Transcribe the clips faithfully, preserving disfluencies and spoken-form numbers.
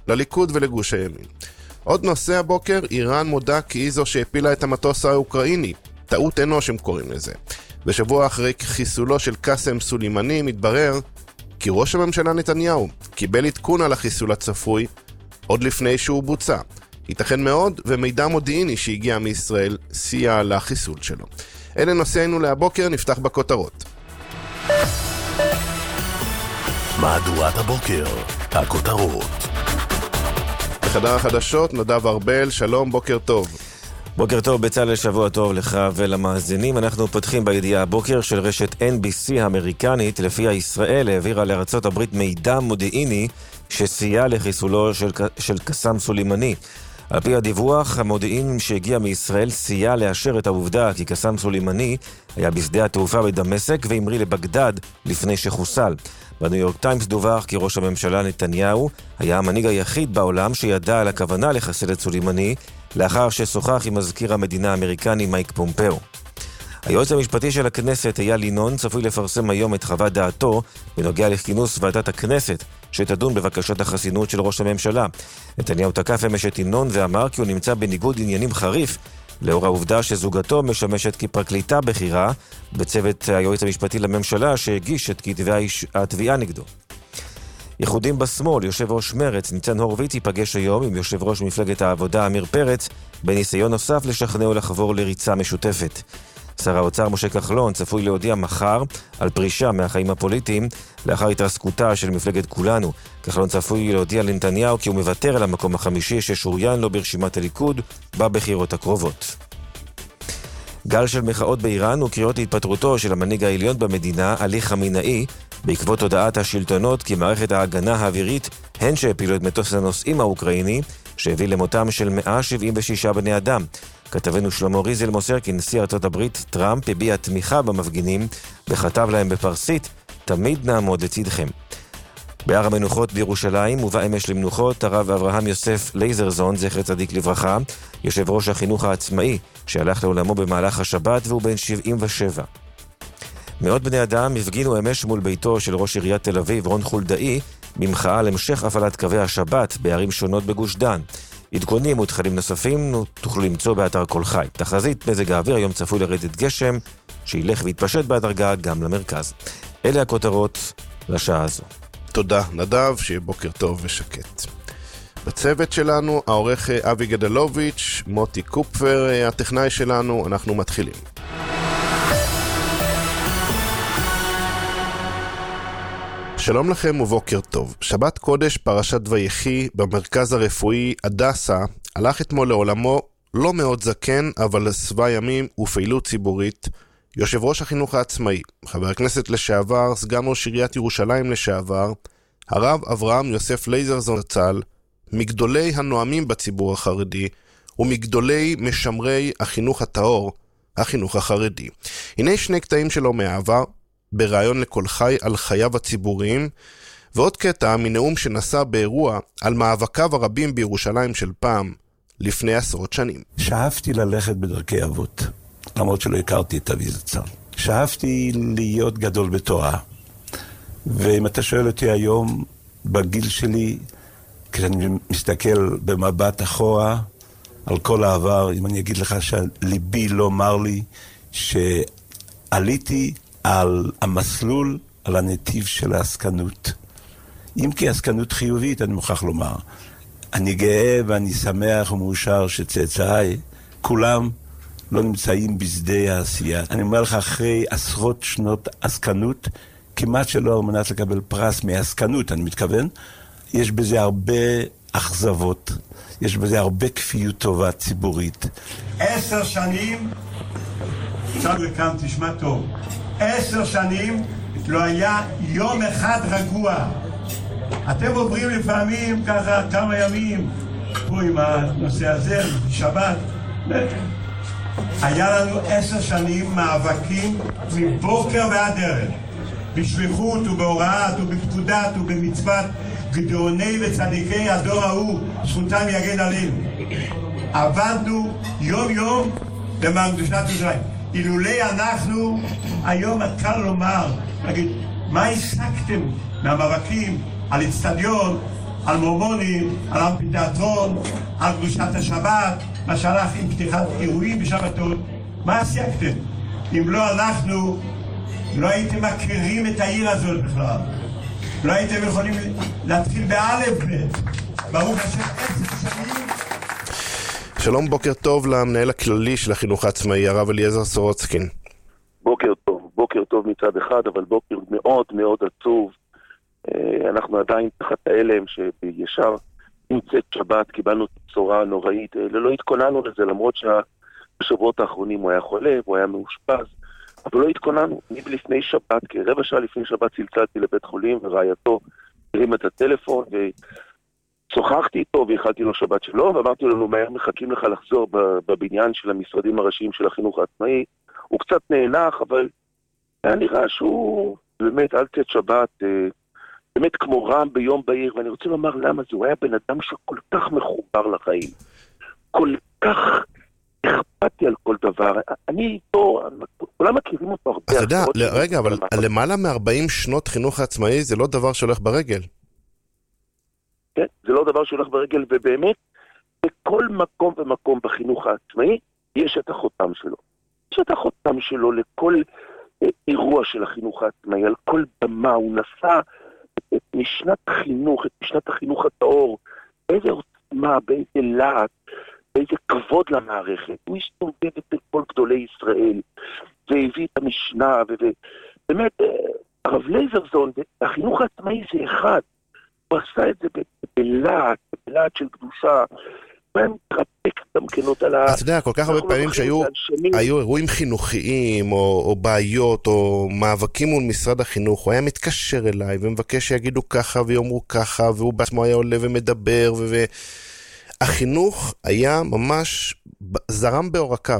לליכוד ולגוש הימין. עוד נושא הבוקר, איראן מודה כי היא זו שהפילה את המטוס האוקראיני. טעות אנוש הם קוראים לזה. בשבוע אחרי חיסולו של קאסם סולימני מתברר כי ראש הממשלה נתניהו קיבל עדכון על החיסול הצפוי עוד לפני שהוא בוצע. ייתכן מאוד ומידע מודיעיני שהגיע מישראל סייע לחיסול שלו. אלה נושאינו להבוקר, נפתח בכותרות. מהדורת הבוקר, הכותרות. בחדר החדשות, נדב ארבל, שלום, בוקר טוב. בוקר טוב, בצלאל, שבוע טוב לך ולמאזינים. אנחנו פותחים בידיעה הבוקר של רשת אן בי סי האמריקנית, לפיה ישראל העבירה לארצות הברית מידע מודיעיני שסייע לחיסולו של, של קאסם סולימני. על פי הדיווח, המודיעין שהגיע מישראל סייע לאשר את העובדה כי קאסם סולימני היה בשדה התעופה בדמשק והמריא לבגדד לפני שחוסל. בניו יורק טיימס דווח כי ראש הממשלה נתניהו היה המנהיג היחיד בעולם שידע על הכוונה לחסל את סולימני לאחר ששוחח עם מזכיר המדינה האמריקני מייק פומפאו. היועץ המשפטי של הכנסת אייל ינון צפוי לפרסם היום את חוות דעתו בנוגע לכינוס ועדת הכנסת שתדון בבקשת החסינות של ראש הממשלה. נתניהו תקף אמש את ינון ואמר כי הוא נמצא בניגוד עניינים חריף לאור העובדה שזוגתו משמשת כפרקליטה בכירה בצוות היועץ המשפטי לממשלה שהגיש את כתבי התביעה נגדו. יחודים בשמאל, יושב ראש מרץ ניצן הורוביץ ייפגש היום עם יושב ראש מפלגת העבודה אמיר פרץ בניסיון נוסף לשכנעו לחבור לריצה משותפת. שר האוצר משה כחלון צפוי להודיע מחר על פרישה מהחיים הפוליטיים לאחר התרסקותה של מפלגת כולנו. כחלון צפוי להודיע לנתניהו כי הוא מוותר על המקום החמישי ששוריין לו ברשימת הליכוד בבחירות הקרובות. גל של מחאות באיראן וקריאות להתפטרותו של המנהיג העליון במדינה עלי חמינאי בעקבות הודעת השלטונות כי מערכת ההגנה האווירית הן שהפילו את מטוס הנוסעים האוקראיני שהביא למותם של מאה שבעים ושישה בני אדם. כתבנו שלמה ריזל מוסר כי נשיא ארצות הברית טראמפ הביע תמיכה במפגינים וכתב להם בפרסית תמיד נעמוד לצדכם. בהר המנוחות בירושלים מובא אמש למנוחות הרב אברהם יוסף לייזרזון זכר צדיק לברכה, יושב ראש החינוך העצמאי שהלך לעולמו במהלך השבת והוא בן שבעים ושבע. מאות בני אדם הפגינו אמש מול ביתו של ראש עיריית תל אביב רון חולדאי במחאה על המשך הפעלת קווי השבת בערים שונות בגוש דן. עדכונים ותכנים נוספים תוכלו למצוא באתר כל חי. תחזית מזג האוויר היום צפוי לרדת גשם שילך ויתפשט בהדרגה גם למרכז. אלה הכותרות לשעה הזו. תודה נדב, שיהיה בוקר טוב ושקט. בצוות שלנו העורך אבי גדלוביץ', מוטי קופפר הטכנאי שלנו, אנחנו מתחילים. שלום לכם ובוקר טוב. שבת קודש פרשת ויחי במרכז הרפואי הדסה הלך אתמול לעולמו לא מאוד זקן אבל שבע ימים ופעילות ציבורית יושב ראש החינוך העצמאי, חבר הכנסת לשעבר, סגן ראש עיריית ירושלים לשעבר, הרב אברהם יוסף לייזרזון זצ"ל, מגדולי הנואמים בציבור החרדי ומגדולי משמרי החינוך הטהור, החינוך החרדי. הנה שני קטעים שלו מהעבר, ברעיון לכל חי על חייו הציבוריים, ועוד קטע מנאום שנשא באירוע על מאבקיו הרבים בירושלים של פעם, לפני עשרות שנים. שאפתי ללכת בדרכי אבות, למרות שלא הכרתי את אבי זצ"ל. שאפתי להיות גדול בתורה, ואם אתה שואל אותי היום, בגיל שלי, כשאני מסתכל במבט אחורה על כל העבר, אם אני אגיד לך שליבי לא אמר לי שעליתי על המסלול, על הנתיב של העסקנות. אם כי עסקנות חיובית, אני מוכרח לומר. אני גאה ואני שמח ומאושר שצאצאי, כולם לא נמצאים בשדה העשייה. אני אומר לך, אחרי עשרות שנות עסקנות, כמעט שלא על מנת לקבל פרס מעסקנות, אני מתכוון, יש בזה הרבה אכזבות, יש בזה הרבה כפיות טובה ציבורית. עשר שנים, עכשיו לכאן תשמע טוב, עשר שנים לא היה יום אחד רגוע. אתם עוברים לפעמים ככה כמה ימים, פה עם הנושא הזה, שבת. היה לנו עשר שנים מאבקים מבוקר ועד ערב. בשליחות ובהוראת ובפקודת ובמצוות גדוני וצדיקי הדור ההוא, זכותם יגן עליהם. עבדנו יום יום למען קדושת ירושלים. אילולי אנחנו, היום קל לומר, נגיד, מה השגתם מהמאבקים על אצטדיון? על מורמונים, על אמפיתיאטרון, על קדושת השבת, מה שהלך עם פתיחת אירועים בשבתות. מה עשיתם? אם לא הלכנו, לא הייתם מכירים את העיר הזאת בכלל. לא הייתם יכולים להתחיל באלף בית. ברוך השם עשר שנים. שלום, בוקר טוב למנהל הכללי של החינוך העצמאי, הרב אליעזר סורוצקין. בוקר טוב, בוקר טוב מצד אחד, אבל בוקר מאוד מאוד עצוב. אנחנו עדיין תחת האלם שישר נמצאת שבת, קיבלנו את הבשורה הנוראית. לא התכוננו לזה, למרות שבשבועות האחרונים הוא היה חולה, הוא היה מאושפז, אבל לא התכוננו. אני לפני שבת, כרבע שעה לפני שבת צלצלתי לבית חולים, ורעייתו הרים את הטלפון, ושוחחתי איתו והחלתי לו שבת שלו, ואמרתי לנו, מהר מחכים לך לחזור בבניין של המשרדים הראשיים של החינוך העצמאי. הוא קצת נאנח, אבל היה נראה שהוא באמת על צאת שבת, באמת כמו רם ביום בהיר, ואני רוצה לומר למה זה, הוא היה בן אדם שכל כך מחובר לחיים, כל כך אכפתי על כל דבר. אני פה, כולם מכירים אותו הרבה. אתה יודע, רגע, אבל למעלה מ-ארבעים שנות חינוך העצמאי זה לא דבר שהולך ברגל. כן, זה לא דבר שהולך ברגל, ובאמת, בכל מקום ומקום בחינוך העצמאי, יש את החותם שלו. יש את החותם שלו לכל אירוע של החינוך העצמאי, על כל במה, הוא נסע את משנת החינוך, את משנת החינוך הטהור, באיזה עוצמה, באיזה להט, באיזה כבוד למערכת. הוא הסתובב את כל גדולי ישראל, והביא את המשנה, ובאמת, הרב לייזרזון, החינוך העצמאי זה אחד, הוא עשה את זה בלהט, בלהט של קדושה, והם מתרפק גם כנות על ה... אתה יודע, כל כך הרבה פעמים שהיו אירועים חינוכיים, או בעיות, או מאבקים מול משרד החינוך, הוא היה מתקשר אליי, ומבקש שיגידו ככה, ויאמרו ככה, והוא בעצמו היה עולה ומדבר, והחינוך היה ממש זרם בעורקיו.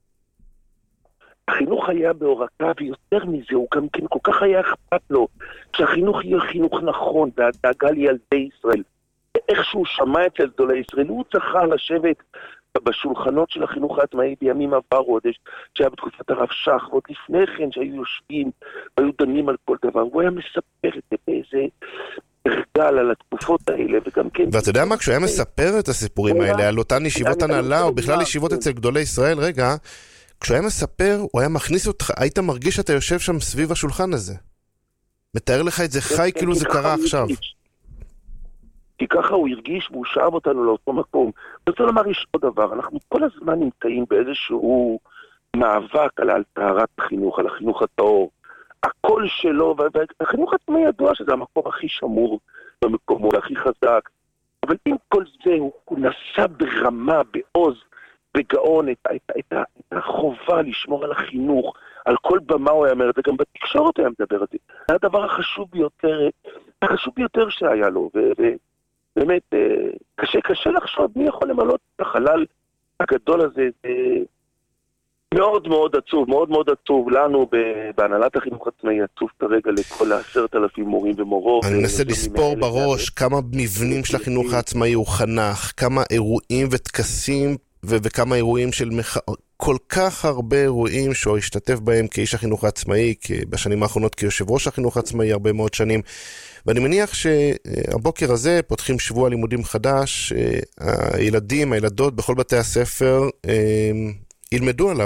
החינוך היה בעורקיו, ויותר מזה, הוא גם כן כל כך היה אכפת לו, שהחינוך יהיה חינוך נכון, והדאגה לילדי ישראל. איך שהוא שמע אצל גדולי ישראל, הוא צריכה לשבת בשולחנות של החינוך העצמאי בימים עברו, שהיה בתקופת הרב שך, ועוד לפני כן שהיו יושבים, והיו דנים על כל דבר, הוא היה מספר את זה באיזה הרגל על התקופות האלה, וגם כן... ואתה יודע מה, כשהוא היה מספר את הסיפורים האלה, על אותן ישיבות הנהלה, או בכלל ישיבות אצל גדולי ישראל, רגע, כשהוא היה מספר, הוא היה מכניס אותך, היית מרגיש שאתה יושב שם סביב השולחן הזה. מתאר לך את זה חי כאילו זה קרה עכשיו. כי ככה הוא הרגיש והוא שאב אותנו לאותו מקום. אני רוצה לומר, יש עוד דבר, אנחנו כל הזמן נמצאים באיזשהו מאבק על טהרת החינוך, על החינוך הטהור. הכל שלו, והחינוך עצמי ידוע שזה המקום הכי שמור במקומו, הכי חזק. אבל עם כל זה הוא, הוא נסע ברמה, בעוז, בגאון, את, את, את, את החובה לשמור על החינוך, על כל במה הוא היה אומר את זה, גם בתקשורת היה מדבר את זה. זה הדבר החשוב ביותר, החשוב ביותר שהיה לו, ו... ו באמת, קשה, קשה לחשוב מי יכול למלות את החלל הגדול הזה. מאוד מאוד עצוב, מאוד מאוד עצוב לנו בהנהלת החינוך העצמאי, עצוב כרגע לכל עשרת אלפים מורים ומורות. אני מנסה לספור בראש כמה מבנים של החינוך העצמאי הוא חנך, כמה אירועים וטקסים וכמה אירועים של מחאות, כל כך הרבה אירועים שהוא השתתף בהם כאיש החינוך העצמאי, בשנים האחרונות כיושב ראש החינוך העצמאי הרבה מאוד שנים. ואני מניח שהבוקר הזה פותחים שבוע לימודים חדש, הילדים, הילדות בכל בתי הספר ילמדו עליו.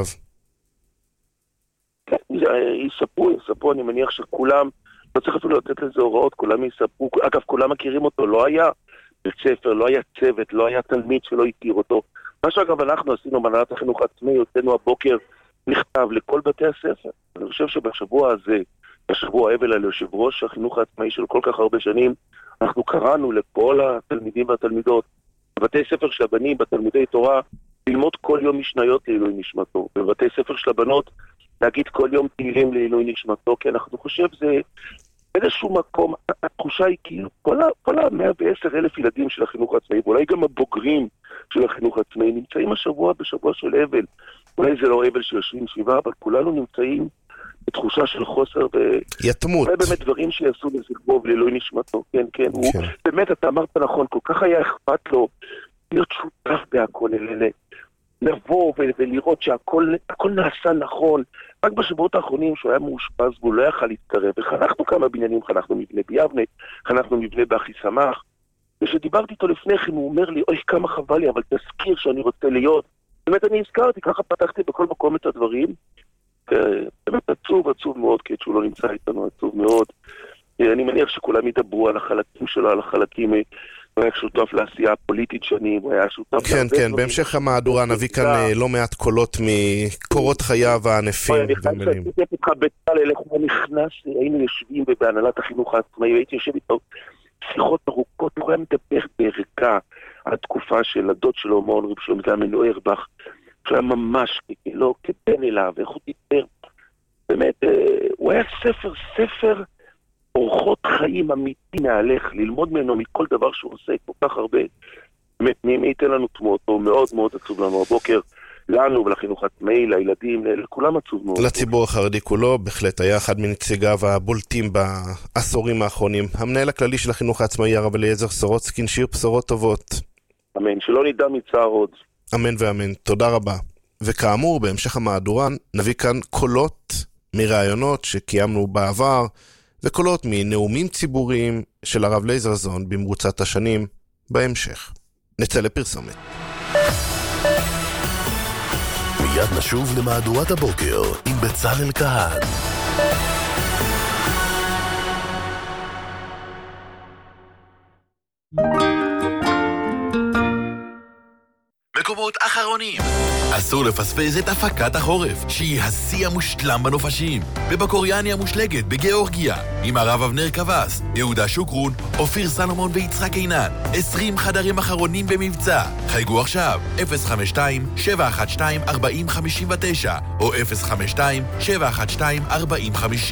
כן, יספרו, יספרו, אני מניח שכולם, לא צריך אפילו לתת לזה הוראות, כולם יספרו, אגב, כולם מכירים אותו, לא היה בית ספר, לא היה צוות, לא היה תלמיד שלא הכיר אותו. מה שאגב אנחנו עשינו בהנהלת החינוך העצמאי, יוצאנו הבוקר נכתב לכל בתי הספר. אני חושב שבשבוע הזה, בשבוע האבל על יושב ראש החינוך העצמאי של כל כך הרבה שנים, אנחנו קראנו לכל התלמידים והתלמידות, בבתי ספר של הבנים, בתלמידי תורה, ללמוד כל יום משניות לעילוי נשמתו, בבתי ספר של הבנות, להגיד כל יום תהילים לעילוי נשמתו, כי אנחנו חושב זה באיזשהו מקום, התחושה היא כאילו, כל ה-מאה ועשרה אלף ילדים של החינוך העצמאי, ואולי גם הבוגרים של החינוך העצמאי, נמצאים השבוע בשבוע של אבל, אולי זה לא אבל שיושבים שבעה, אבל כולנו נמצאים בתחושה של חוסר ו... יתמות. אולי באמת דברים שיעשו לזכרו ולעילוי נשמתו, כן, כן, הוא באמת, אתה אמרת נכון, כל כך היה אכפת לו להיות שותף בהכל אלה, לבוא ולראות שהכל נעשה נכון. רק בשבועות האחרונים שהוא היה מאושפז והוא לא יכל להתקרב, וחנכנו כמה בניינים, חנכנו מבנה ביבנה, חנכנו מבנה באחי שמח, ושדיברתי איתו לפני כן, הוא אומר לי, אוי, כמה חבל לי, אבל תזכיר שאני רוצה להיות. באמת אני הזכרתי, ככה פתחתי בכל מקום את הדברים. באמת עצוב, עצוב מאוד, כי שהוא לא נמצא איתנו, עצוב מאוד. אני מניח שכולם ידברו על החלקים שלו, על החלקים, הוא היה שותף לעשייה הפוליטית שנים, הוא היה שותף... כן, כן, בהמשך המהדורה נביא כאן לא מעט קולות מקורות חייו הענפים ומילים. אני חושב שתתך בצלאל, איך הוא נכנס, היינו יושבים בהנהלת החינוך העצמאי, והייתי יושב איתו שיחות ארוכות, הוא היה מדבר בערכה על התקופה של הדוד שלו, מעון רב שלום, זה היה מנוע ארבך, שהוא היה ממש לא כבן אליו, איך הוא דיבר. באמת, הוא היה ספר, ספר אורחות חיים אמיתי מהלך, ללמוד ממנו מכל דבר שהוא עושה, כל כך הרבה. באמת, מי ייתן לנו תמותו, מאוד מאוד עצוב לנו הבוקר, לנו ולחינוך העצמאי, לילדים, לכולם עצוב מאוד. לציבור החרדי כולו, בהחלט היה אחד מנציגיו הבולטים בעשורים האחרונים. המנהל הכללי של החינוך העצמאי, הרב אליעזר סורוצקין, שיר בשורות טובות. אמן, שלא נדע מצער עוד. אמן ואמן, תודה רבה. וכאמור, בהמשך המהדורה נביא כאן קולות מראיונות שקיימנו בעבר, וקולות מנאומים ציבוריים של הרב לייזרזון במרוצת השנים בהמשך. נצא לפרסומת. מיד נשוב למהדורת הבוקר עם בצלאל כהן. מקומות אחרונים. אסור לפספס את הפקת החורף, שהיא השיא המושלם בנופשים. בבקוריאני המושלגת בגיאורגיה, עם הרב אבנר קבס, יהודה שוקרון, אופיר סלומון ויצחק עינן. עשרים חדרים אחרונים במבצע. חייגו עכשיו, אפס חמש שתיים שבע אחת שתיים ארבע אפס חמש תשע או אפס חמש שתיים שבע אחת שתיים ארבע אפס חמש.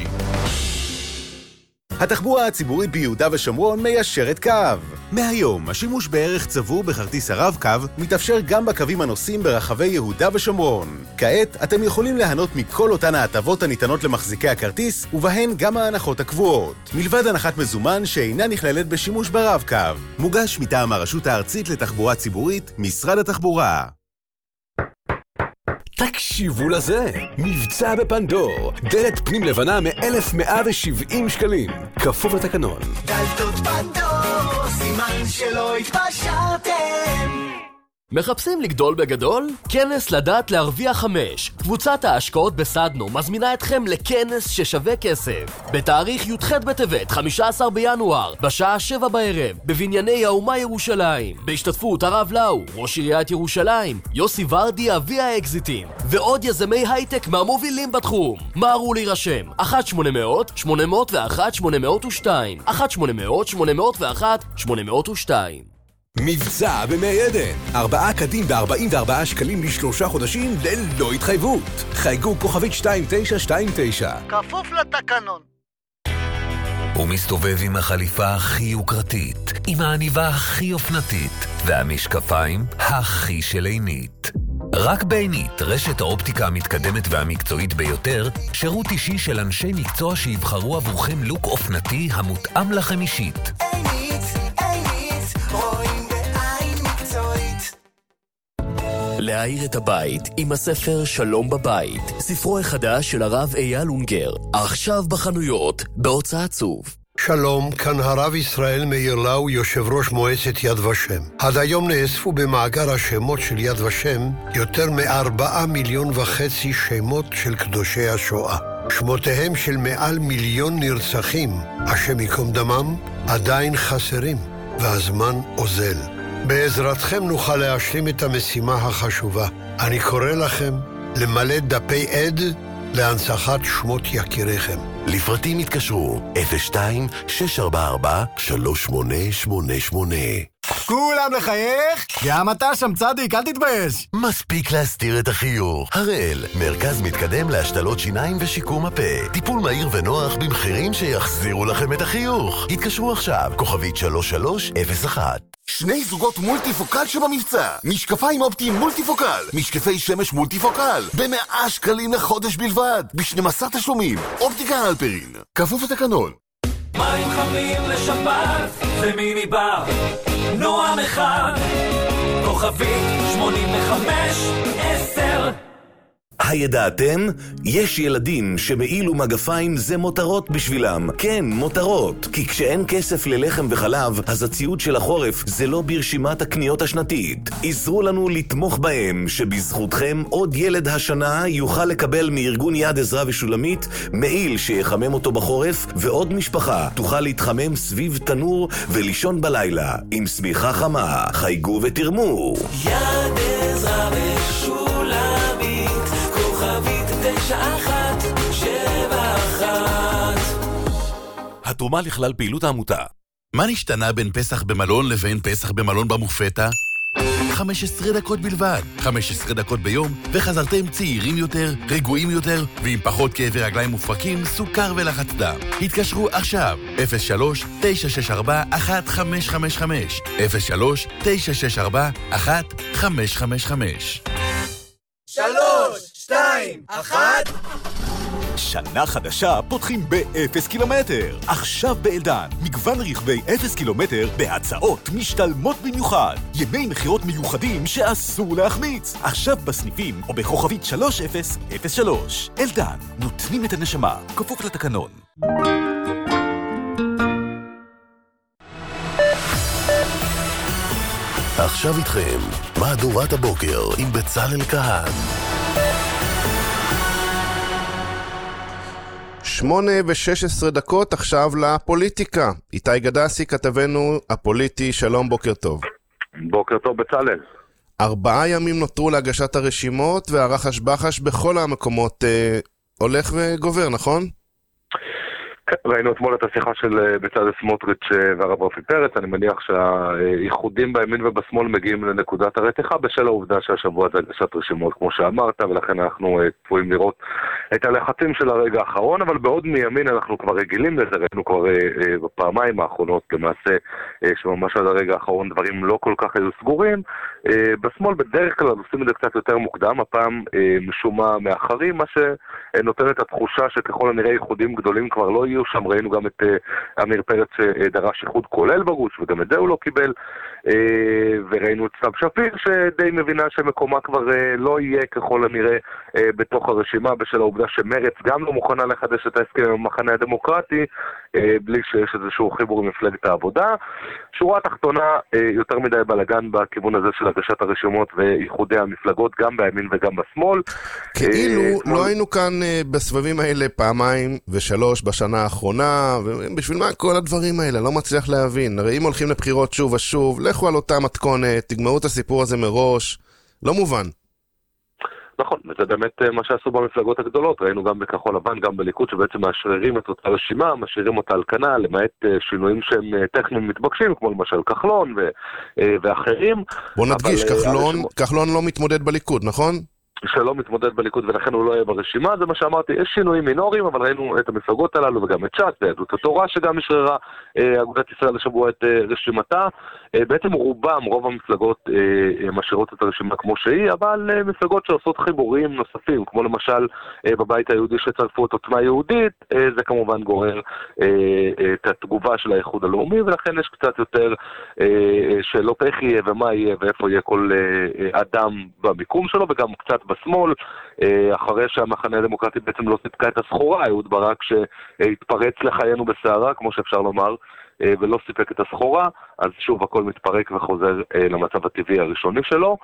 התחבורה הציבורית ביהודה ושומרון מיישרת קו. מהיום, השימוש בערך צבור בכרטיס הרב-קו מתאפשר גם בקווים הנוסעים ברחבי יהודה ושומרון. כעת, אתם יכולים ליהנות מכל אותן ההטבות הניתנות למחזיקי הכרטיס, ובהן גם ההנחות הקבועות. מלבד הנחת מזומן שאינה נכללת בשימוש ברב-קו. מוגש מטעם הרשות הארצית לתחבורה ציבורית, משרד התחבורה. תקשיבו לזה, מבצע בפנדור, דלת פנים לבנה מ-אלף מאה ושבעים שקלים, כפוף לתקנון. דלתות פנדור, סימן שלא התפשרתם. מחפשים לגדול בגדול? כנס לדעת להרוויח חמש. קבוצת ההשקעות בסדנו מזמינה אתכם לכנס ששווה כסף. בתאריך י"ח בטבת, חמישה עשר בינואר, בשעה שבע בערב, בבנייני האומה ירושלים. בהשתתפות הרב לאו, ראש עיריית ירושלים, יוסי ורדי אבי האקזיטים, ועוד יזמי הייטק מהמובילים בתחום. מהרו להירשם, אחת שמונה מאות שמונה אפס אחת שמונה אפס שתיים, אחת שמונה מאות שמונה אפס אחת שמונה אפס שתיים. מבצע במי עדן, ארבעה קדים ב-ארבעים וארבעה שקלים לשלושה חודשים ללא התחייבות. חייגו כוכבית שתיים תשע שתיים תשע. כפוף לתקנון. הוא מסתובב עם החליפה הכי יוקרתית, עם העניבה הכי אופנתית, והמשקפיים הכי של עינית. רק בעינית, רשת האופטיקה המתקדמת והמקצועית ביותר, שירות אישי של אנשי מקצוע שיבחרו עבורכם לוק אופנתי המותאם לכם אישית. עינית, עינית, רואים בעין מקצועית. להאיר את הבית עם הספר שלום בבית, ספרו החדש של הרב אייל אונגר, עכשיו בחנויות, בהוצאת צוף. שלום, כאן הרב ישראל מאיר לאו, יושב ראש מועצת יד ושם. עד היום נאספו במאגר השמות של יד ושם יותר מארבעה מיליון וחצי שמות של קדושי השואה. שמותיהם של מעל מיליון נרצחים, השם יקום דמם, עדיין חסרים, והזמן אוזל. בעזרתכם נוכל להשלים את המשימה החשובה. אני קורא לכם למלא דפי עד להנצחת שמות יקיריכם. לפרטים התקשרו אפס שתיים שש ארבע ארבע שלוש שמונה שמונה שמונה. כולם לחייך? גם אתה שם צדיק, אל תתבייש. מספיק להסתיר את החיוך. הראל, מרכז מתקדם להשתלות שיניים ושיקום הפה. טיפול מהיר ונוח במחירים שיחזירו לכם את החיוך. התקשרו עכשיו, כוכבית שלוש שלוש אפס אחת. שני זוגות מולטיפוקל שבמבצע. משקפיים אופטיים מולטיפוקל. משקפי שמש מולטיפוקל. במאה שקלים לחודש בלבד. ב-שנים עשר תשלומים. אופטיקה אלפרין. כפוף לתקנון. מים חמים לשבת, זה מיני בר. נועם אחד. כוכבית שמונים וחמש עשר. הידעתם? יש ילדים שמעיל ומגפיים זה מותרות בשבילם. כן, מותרות. כי כשאין כסף ללחם וחלב, אז הציוד של החורף זה לא ברשימת הקניות השנתית. עזרו לנו לתמוך בהם, שבזכותכם עוד ילד השנה יוכל לקבל מארגון יד עזרא ושולמית מעיל שיחמם אותו בחורף, ועוד משפחה תוכל להתחמם סביב תנור ולישון בלילה עם סמיכה חמה. חייגו ותרמו. יד עזרא ושולמית, כוכבית תשע אחת שבע אחת. התרומה לכלל פעילות העמותה. מה נשתנה בין פסח במלון לבין פסח במלון במופתע? חמש עשרה דקות בלבד. חמש עשרה דקות ביום, וחזרתם צעירים יותר, רגועים יותר, ועם פחות כאבי רגליים מופרקים, סוכר ולחץ דם. התקשרו עכשיו, אפס שלוש תשע שש ארבע אחת חמש חמש חמש, אפס שלוש תשע שש ארבע אחת חמש חמש חמש. שלוש, שתיים, אחת. שנה חדשה פותחים באפס קילומטר. עכשיו באלדן, מגוון רכבי אפס קילומטר בהצעות משתלמות במיוחד. ימי מחירות מיוחדים שאסור להחמיץ. עכשיו בסניפים או בכוכבית שלוש אפס אפס שלוש. אלדן, נותנים את הנשמה, כפוף לתקנון. עכשיו איתכם, מהדורת הבוקר עם בצלאל כהן. שמונה ושש עשרה דקות עכשיו לפוליטיקה. איתי גדסי, כתבנו הפוליטי, שלום, בוקר טוב. בוקר טוב בצלאל. ארבעה ימים נותרו להגשת הרשימות, והרחש בחש בכל המקומות אה, הולך וגובר, נכון? ראינו אתמול את השיחה של בצלאל סמוטריץ' והרב רפי פרץ. אני מניח שהייחודים בימין ובשמאל מגיעים לנקודת הרתיחה בשל העובדה שהשבוע זה הגשת רשימות כמו שאמרת, ולכן אנחנו צפויים לראות את הלחצים של הרגע האחרון, אבל בעוד מימין אנחנו כבר רגילים לזה. ראינו כבר בפעמיים האחרונות למעשה שממש עד הרגע האחרון דברים לא כל כך היו סגורים. בשמאל בדרך כלל עושים את זה קצת יותר מוקדם, הפעם משום מה מאחרים, מה שנותן את התחושה שככל הנראה ייחודים גדולים כבר לא יהיו שם. ראינו גם את uh, אמיר פרץ שדרש איחוד כולל בגוש, וגם את זה הוא לא קיבל, uh, וראינו את סתיו שפיר שדי מבינה שמקומה כבר uh, לא יהיה ככל הנראה uh, בתוך הרשימה, בשל העובדה שמרץ גם לא מוכנה לחדש את ההסכם עם המחנה הדמוקרטי, uh, בלי שיש איזשהו חיבור עם מפלגת העבודה. שורה התחתונה, uh, יותר מדי בלגן בכיוון הזה של הגשת הרשימות ואיחודי המפלגות, גם בימין וגם בשמאל. כאילו uh, לא היינו כאן uh, בסבבים האלה פעמיים ושלוש בשנה האחרונה, ובשביל מה כל הדברים האלה? לא מצליח להבין. הרי אם הולכים לבחירות שוב ושוב, לכו על אותה מתכונת, תגמרו את הסיפור הזה מראש, לא מובן. נכון, וזה באמת מה שעשו במפלגות הגדולות. ראינו גם בכחול לבן, גם בליכוד, שבעצם מאשררים את אותה רשימה, מאשררים אותה על כנה, למעט שינויים שהם טכניים מתבקשים, כמו למשל כחלון ואחרים. בוא נדגיש, כחלון, כחלון לא מתמודד בליכוד, נכון? שלא מתמודד בליכוד ולכן הוא לא יהיה ברשימה. זה מה שאמרתי, יש שינויים מינוריים, אבל ראינו את המפלגות הללו וגם את ש"ס ויהדות התורה שגם השררה אגודת ישראל השבוע את רשימתה. בעצם רובם, רוב המפלגות משאירות את הרשימה כמו שהיא, אבל מפלגות שעושות חיבורים נוספים, כמו למשל בבית היהודי שצרפו את עוצמה יהודית, זה כמובן גורר את התגובה של האיחוד הלאומי, ולכן יש קצת יותר שאלות איך יהיה ומה יהיה ואיפה יהיה כל אדם במיקום שלו, וגם קצת בשמאל, אחרי שהמחנה הדמוקרטי בעצם לא סיפקה את הסחורה, אהוד ברק שהתפרץ לחיינו בסערה, כמו שאפשר לומר, ולא סיפק את הסחורה, אז שוב הכל מתפרק וחוזר למצב הטבעי הראשוני שלו.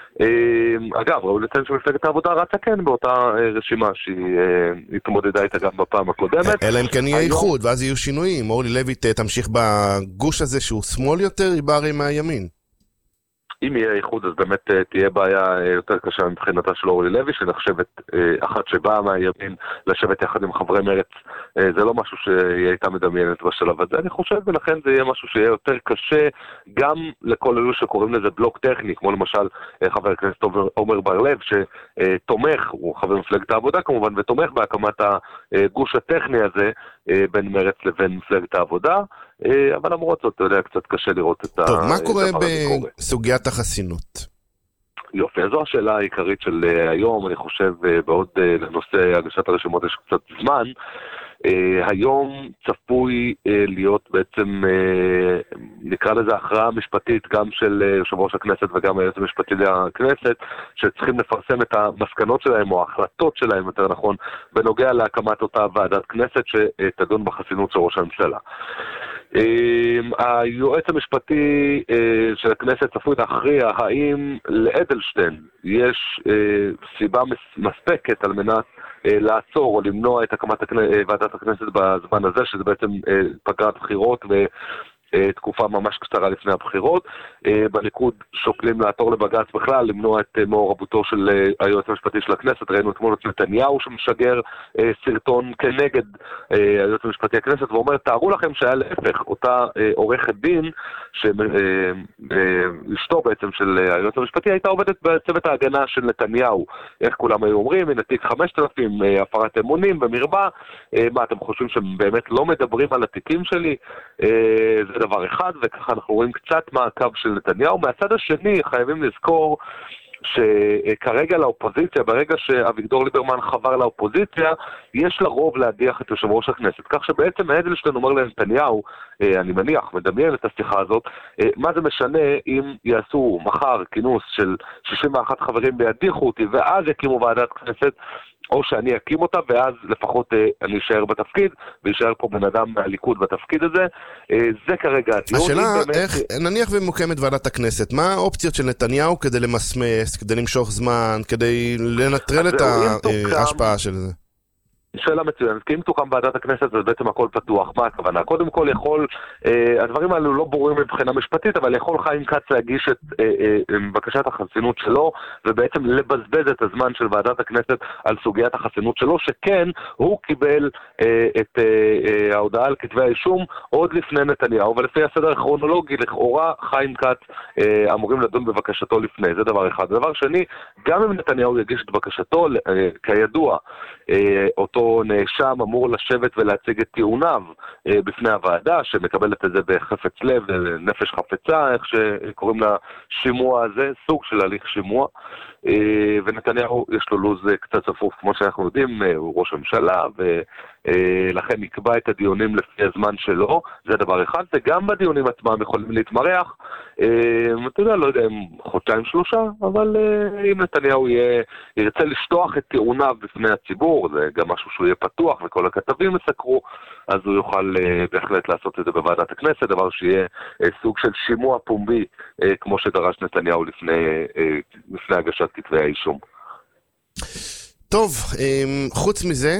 אגב, ראו לציין שמפלגת העבודה רצה כן באותה רשימה שהיא התמודדה איתה גם בפעם הקודמת. אלא אם כן יהיה איחוד, ואז יהיו שינויים. אורלי לוי תמשיך בגוש הזה שהוא שמאל יותר, היא באה מהימין. אם יהיה איחוד, אז באמת תהיה בעיה יותר קשה מבחינתה של אורלי לוי, שנחשבת אחת שבאה מהימין לשבת יחד עם חברי מרץ. זה לא משהו שהיא הייתה מדמיינת בשלב הזה, אני חושב, ולכן זה יהיה משהו שיהיה יותר קשה גם לכל אלו שקוראים לזה בלוק טכני, כמו למשל חבר הכנסת עומר בר לב, שתומך, הוא חבר מפלגת העבודה כמובן, ותומך בהקמת הגוש הטכני הזה בין מרץ לבין מפלגת העבודה. אבל למרות זאת, אתה יודע, קצת קשה לראות את טוב, מה קורה בסוגיית החסינות? יופי, זו השאלה העיקרית של היום, אני חושב, בעוד לנושא הגשת הרשימות יש קצת זמן. היום צפוי להיות בעצם, נקרא לזה הכרעה משפטית גם של יושב ראש הכנסת וגם היועץ המשפטי לכנסת, שצריכים לפרסם את המסקנות שלהם או ההחלטות שלהם, יותר נכון, בנוגע להקמת אותה ועדת כנסת שתדון בחסינות של ראש הממשלה. היועץ המשפטי של הכנסת צפוי להכריע האם לאדלשטיין יש סיבה מספקת על מנת לעצור או למנוע את הקמת ועדת הכנסת בזמן הזה, שזה בעצם פגרת בחירות ו... תקופה ממש קצרה לפני הבחירות. בליכוד שוקלים לעתור לבג"ץ בכלל, למנוע את מעורבותו של היועץ המשפטי של הכנסת. ראינו אתמול את נתניהו שמשגר סרטון כנגד היועץ המשפטי הכנסת, ואומר, תארו לכם שהיה להפך, אותה עורכת דין, שאשתו בעצם של היועץ המשפטי, הייתה עובדת בצוות ההגנה של נתניהו. איך כולם היו אומרים, הנה תיק חמשת אלפים, הפרת אמונים במרבה, מה אתם חושבים שהם באמת לא מדברים על התיקים שלי? זה דבר אחד, וככה אנחנו רואים קצת מעקב של נתניהו. מהצד השני חייבים לזכור שכרגע לאופוזיציה, ברגע שאביגדור ליברמן חבר לאופוזיציה, יש לרוב להדיח את יושב ראש הכנסת. כך שבעצם אדלשטיין אומר לנתניהו, אני מניח, מדמיין את השיחה הזאת, מה זה משנה אם יעשו מחר כינוס של שישים ואחת חברים וידיחו אותי, ואז יקימו ועדת כנסת, או שאני אקים אותה, ואז לפחות אני אשאר בתפקיד, וישאר פה בן אדם מהליכוד בתפקיד הזה. זה כרגע הדיון. השאלה, איך, נניח ומוקמת ועדת הכנסת, מה האופציות של נתניהו כדי למסמס, כדי למשוך זמן, כדי לנטרל את ההשפעה של זה? שאלה מצוינת, כי אם תוקם ועדת הכנסת אז בעצם הכל פתוח. מה הכוונה? קודם כל יכול, אה, הדברים האלו לא ברורים מבחינה משפטית, אבל יכול חיים כץ להגיש את אה, אה, בקשת החסינות שלו, ובעצם לבזבז את הזמן של ועדת הכנסת על סוגיית החסינות שלו, שכן הוא קיבל אה, את אה, אה, ההודעה על כתבי האישום עוד לפני נתניהו, ולפי הסדר הכרונולוגי לכאורה חיים כץ אה, אמורים לדון בבקשתו לפני. זה דבר אחד. דבר שני, גם אם נתניהו יגיש את בקשתו, אה, כידוע, אה, אותו נאשם אמור לשבת ולהציג את טיעוניו אה, בפני הוועדה, שמקבלת את זה בחפץ לב, נפש חפצה, איך שקוראים לשימוע הזה, סוג של הליך שימוע. אה, ונתניהו יש לו לוז קצת צפוף, כמו שאנחנו יודעים, אה, הוא ראש הממשלה, ולכן נקבע את הדיונים לפי הזמן שלו, זה דבר אחד, וגם בדיונים עצמם יכולים להתמרח, אה, אתה יודע, לא יודע אם חודשיים שלושה, אבל אה, אם נתניהו יהיה, ירצה לשטוח את טיעוניו בפני הציבור, זה גם משהו שהוא יהיה פתוח וכל הכתבים יסקרו, אז הוא יוכל uh, בהחלט לעשות את זה בוועדת הכנסת, דבר שיהיה uh, סוג של שימוע פומבי, uh, כמו שדרש נתניהו לפני, uh, לפני הגשת כתבי האישום. טוב, um, חוץ מזה,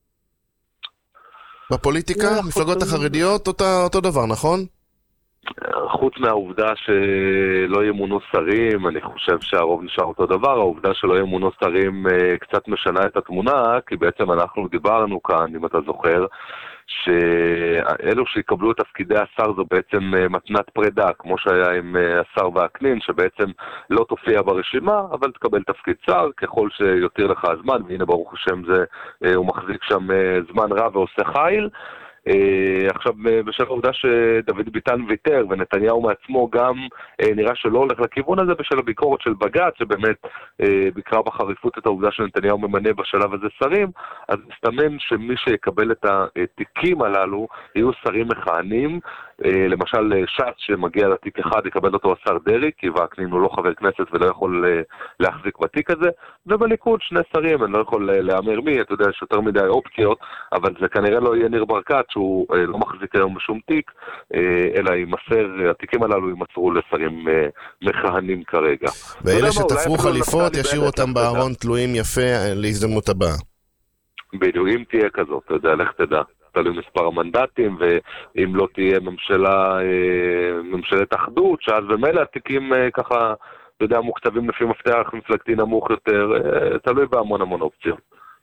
בפוליטיקה, מפלגות החרדיות, אותה, אותו דבר, נכון? חוץ מהעובדה שלא ימונו שרים, אני חושב שהרוב נשאר אותו דבר. העובדה שלא ימונו שרים קצת משנה את התמונה, כי בעצם אנחנו דיברנו כאן, אם אתה זוכר, שאלו שיקבלו את תפקידי השר זו בעצם מתנת פרידה, כמו שהיה עם השר והקנין, שבעצם לא תופיע ברשימה, אבל תקבל תפקיד שר ככל שיותיר לך הזמן, והנה ברוך השם זה, הוא מחזיק שם זמן רב ועושה חיל. Uh, עכשיו, בשל העובדה שדוד ביטן ויתר ונתניהו מעצמו גם uh, נראה שלא הולך לכיוון הזה בשל הביקורת של בג"ץ, שבאמת uh, ביקרה בחריפות את העובדה שנתניהו ממנה בשלב הזה שרים, אז מסתמן שמי שיקבל את התיקים הללו יהיו שרים מכהנים. uh, למשל ש"ס שמגיע לתיק אחד יקבל אותו השר דרעי, כי וקנין הוא לא חבר כנסת ולא יכול uh, להחזיק בתיק הזה, ובליכוד שני שרים, אני לא יכול uh, להאמר מי, אתה יודע, יש יותר מדי אופציות, אבל זה כנראה לא יהיה ניר ברקת, שהוא לא מחזיק היום בשום תיק, אלא יימסר, התיקים הללו יימסרו לשרים מכהנים כרגע. ואלה שתפרו חליפות, ישאירו אותם בארון תלויים יפה להזדמנות הבאה. בדיוק, אם תהיה כזאת, אתה יודע, לך תדע. תלוי מספר המנדטים, ואם לא תהיה ממשלה, ממשלת אחדות, שאז במילא התיקים ככה, אתה יודע, מוקצבים לפי מפתח מפלגתי נמוך יותר, תלוי בהמון המון אופציות.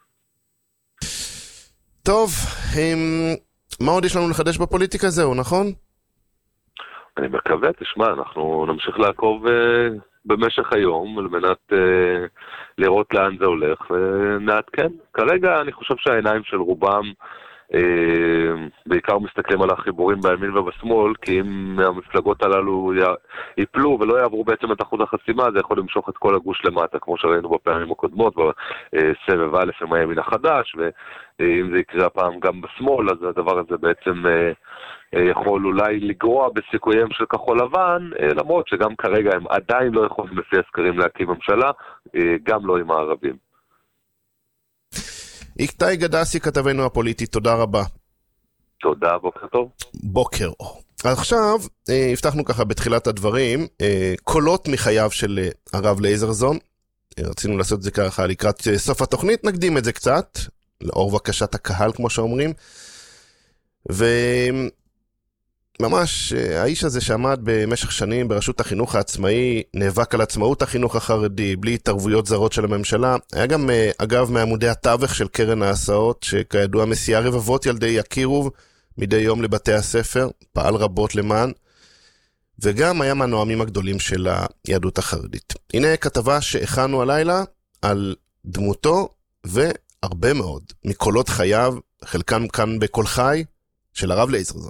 טוב, מה עוד יש לנו לחדש בפוליטיקה? זהו, נכון? אני מקווה, תשמע, אנחנו נמשיך לעקוב uh, במשך היום, על מנת uh, לראות לאן זה הולך, ונעדכן. כרגע אני חושב שהעיניים של רובם בעיקר מסתכלים על החיבורים בימין ובשמאל, כי אם המפלגות הללו ייפלו ולא יעברו בעצם את אחוז החסימה, זה יכול למשוך את כל הגוש למטה, כמו שראינו בפעמים הקודמות, בסבב א' עם הימין החדש, ואם זה יקרה הפעם גם בשמאל, אז הדבר הזה בעצם יכול אולי לגרוע בסיכויים של כחול לבן, למרות שגם כרגע הם עדיין לא יכולים לפי הסקרים להקים ממשלה, גם לא עם הערבים. איקטאי גדסי, כתבנו הפוליטי, תודה רבה. תודה, בוקר טוב. בוקר אור. עכשיו, הבטחנו ככה בתחילת הדברים, קולות מחייו של הרב לייזרזון, רצינו לעשות את זה ככה לקראת סוף התוכנית, נקדים את זה קצת, לאור בקשת הקהל כמו שאומרים, וממש האיש הזה שעמד במשך שנים ברשות החינוך העצמאי, נאבק על עצמאות החינוך החרדי, בלי התערבויות זרות של הממשלה, היה גם אגב מעמודי התווך של קרן ההסעות, שכידוע מסיעה רבבות ילדי יקירוב מדי יום לבתי הספר, פעל רבות למען, וגם היה מהנואמים הגדולים של היהדות החרדית. הנה כתבה שהכנו הלילה על דמותו והרבה מאוד מקולות חייו, חלקם כאן בכל חי, של הרב לייזרזון.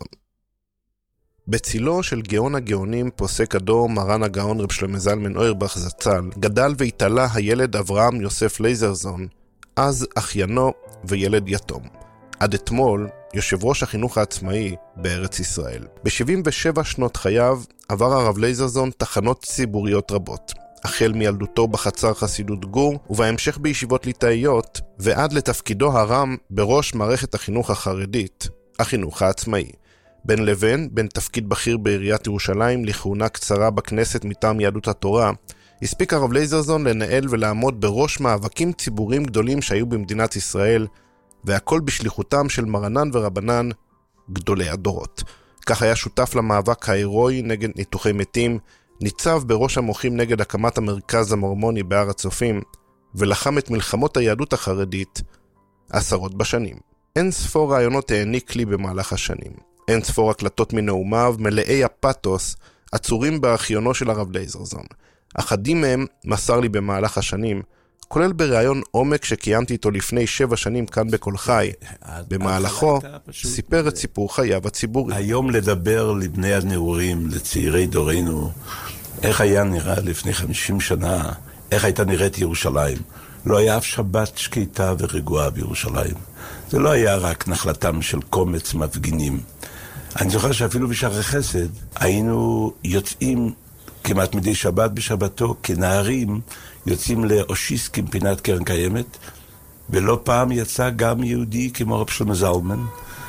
בצילו של גאון הגאונים פוסק הדור מרן הגאון רב שלמה זלמן אוירבך זצ"ל, גדל והתעלה הילד אברהם יוסף לייזרזון, אז אחיינו וילד יתום. עד אתמול יושב ראש החינוך העצמאי בארץ ישראל. ב-שבעים ושבע שנות חייו עבר הרב לייזרזון תחנות ציבוריות רבות, החל מילדותו בחצר חסידות גור ובהמשך בישיבות ליטאיות, ועד לתפקידו הרם בראש מערכת החינוך החרדית, החינוך העצמאי. בין לבין, בין תפקיד בכיר בעיריית ירושלים לכהונה קצרה בכנסת מטעם יהדות התורה, הספיק הרב לייזרזון לנהל ולעמוד בראש מאבקים ציבוריים גדולים שהיו במדינת ישראל, והכל בשליחותם של מרנן ורבנן גדולי הדורות. כך היה שותף למאבק ההירואי נגד ניתוחי מתים, ניצב בראש המוחים נגד הקמת המרכז המורמוני בהר הצופים, ולחם את מלחמות היהדות החרדית עשרות בשנים. אין ספור רעיונות העניק לי במהלך השנים. אין ספור הקלטות מנאומיו מלאי הפאתוס עצורים בארכיונו של הרב לייזרזון. אחדים מהם מסר לי במהלך השנים, כולל בראיון עומק שקיימתי איתו לפני שבע שנים כאן בכל חי. במהלכו סיפר את סיפור חייו הציבורי. היום לדבר לבני הנעורים, לצעירי דורנו, איך היה נראה לפני חמישים שנה, איך הייתה נראית ירושלים. לא היה אף שבת שקטה ורגועה בירושלים. זה לא היה רק נחלתם של קומץ מפגינים. אני זוכר שאפילו בשערי חסד היינו יוצאים כמעט מדי שבת בשבתו כנערים, יוצאים לאושיסקים פינת קרן קיימת, ולא פעם יצא גם יהודי כמו רב שלמה זלמן,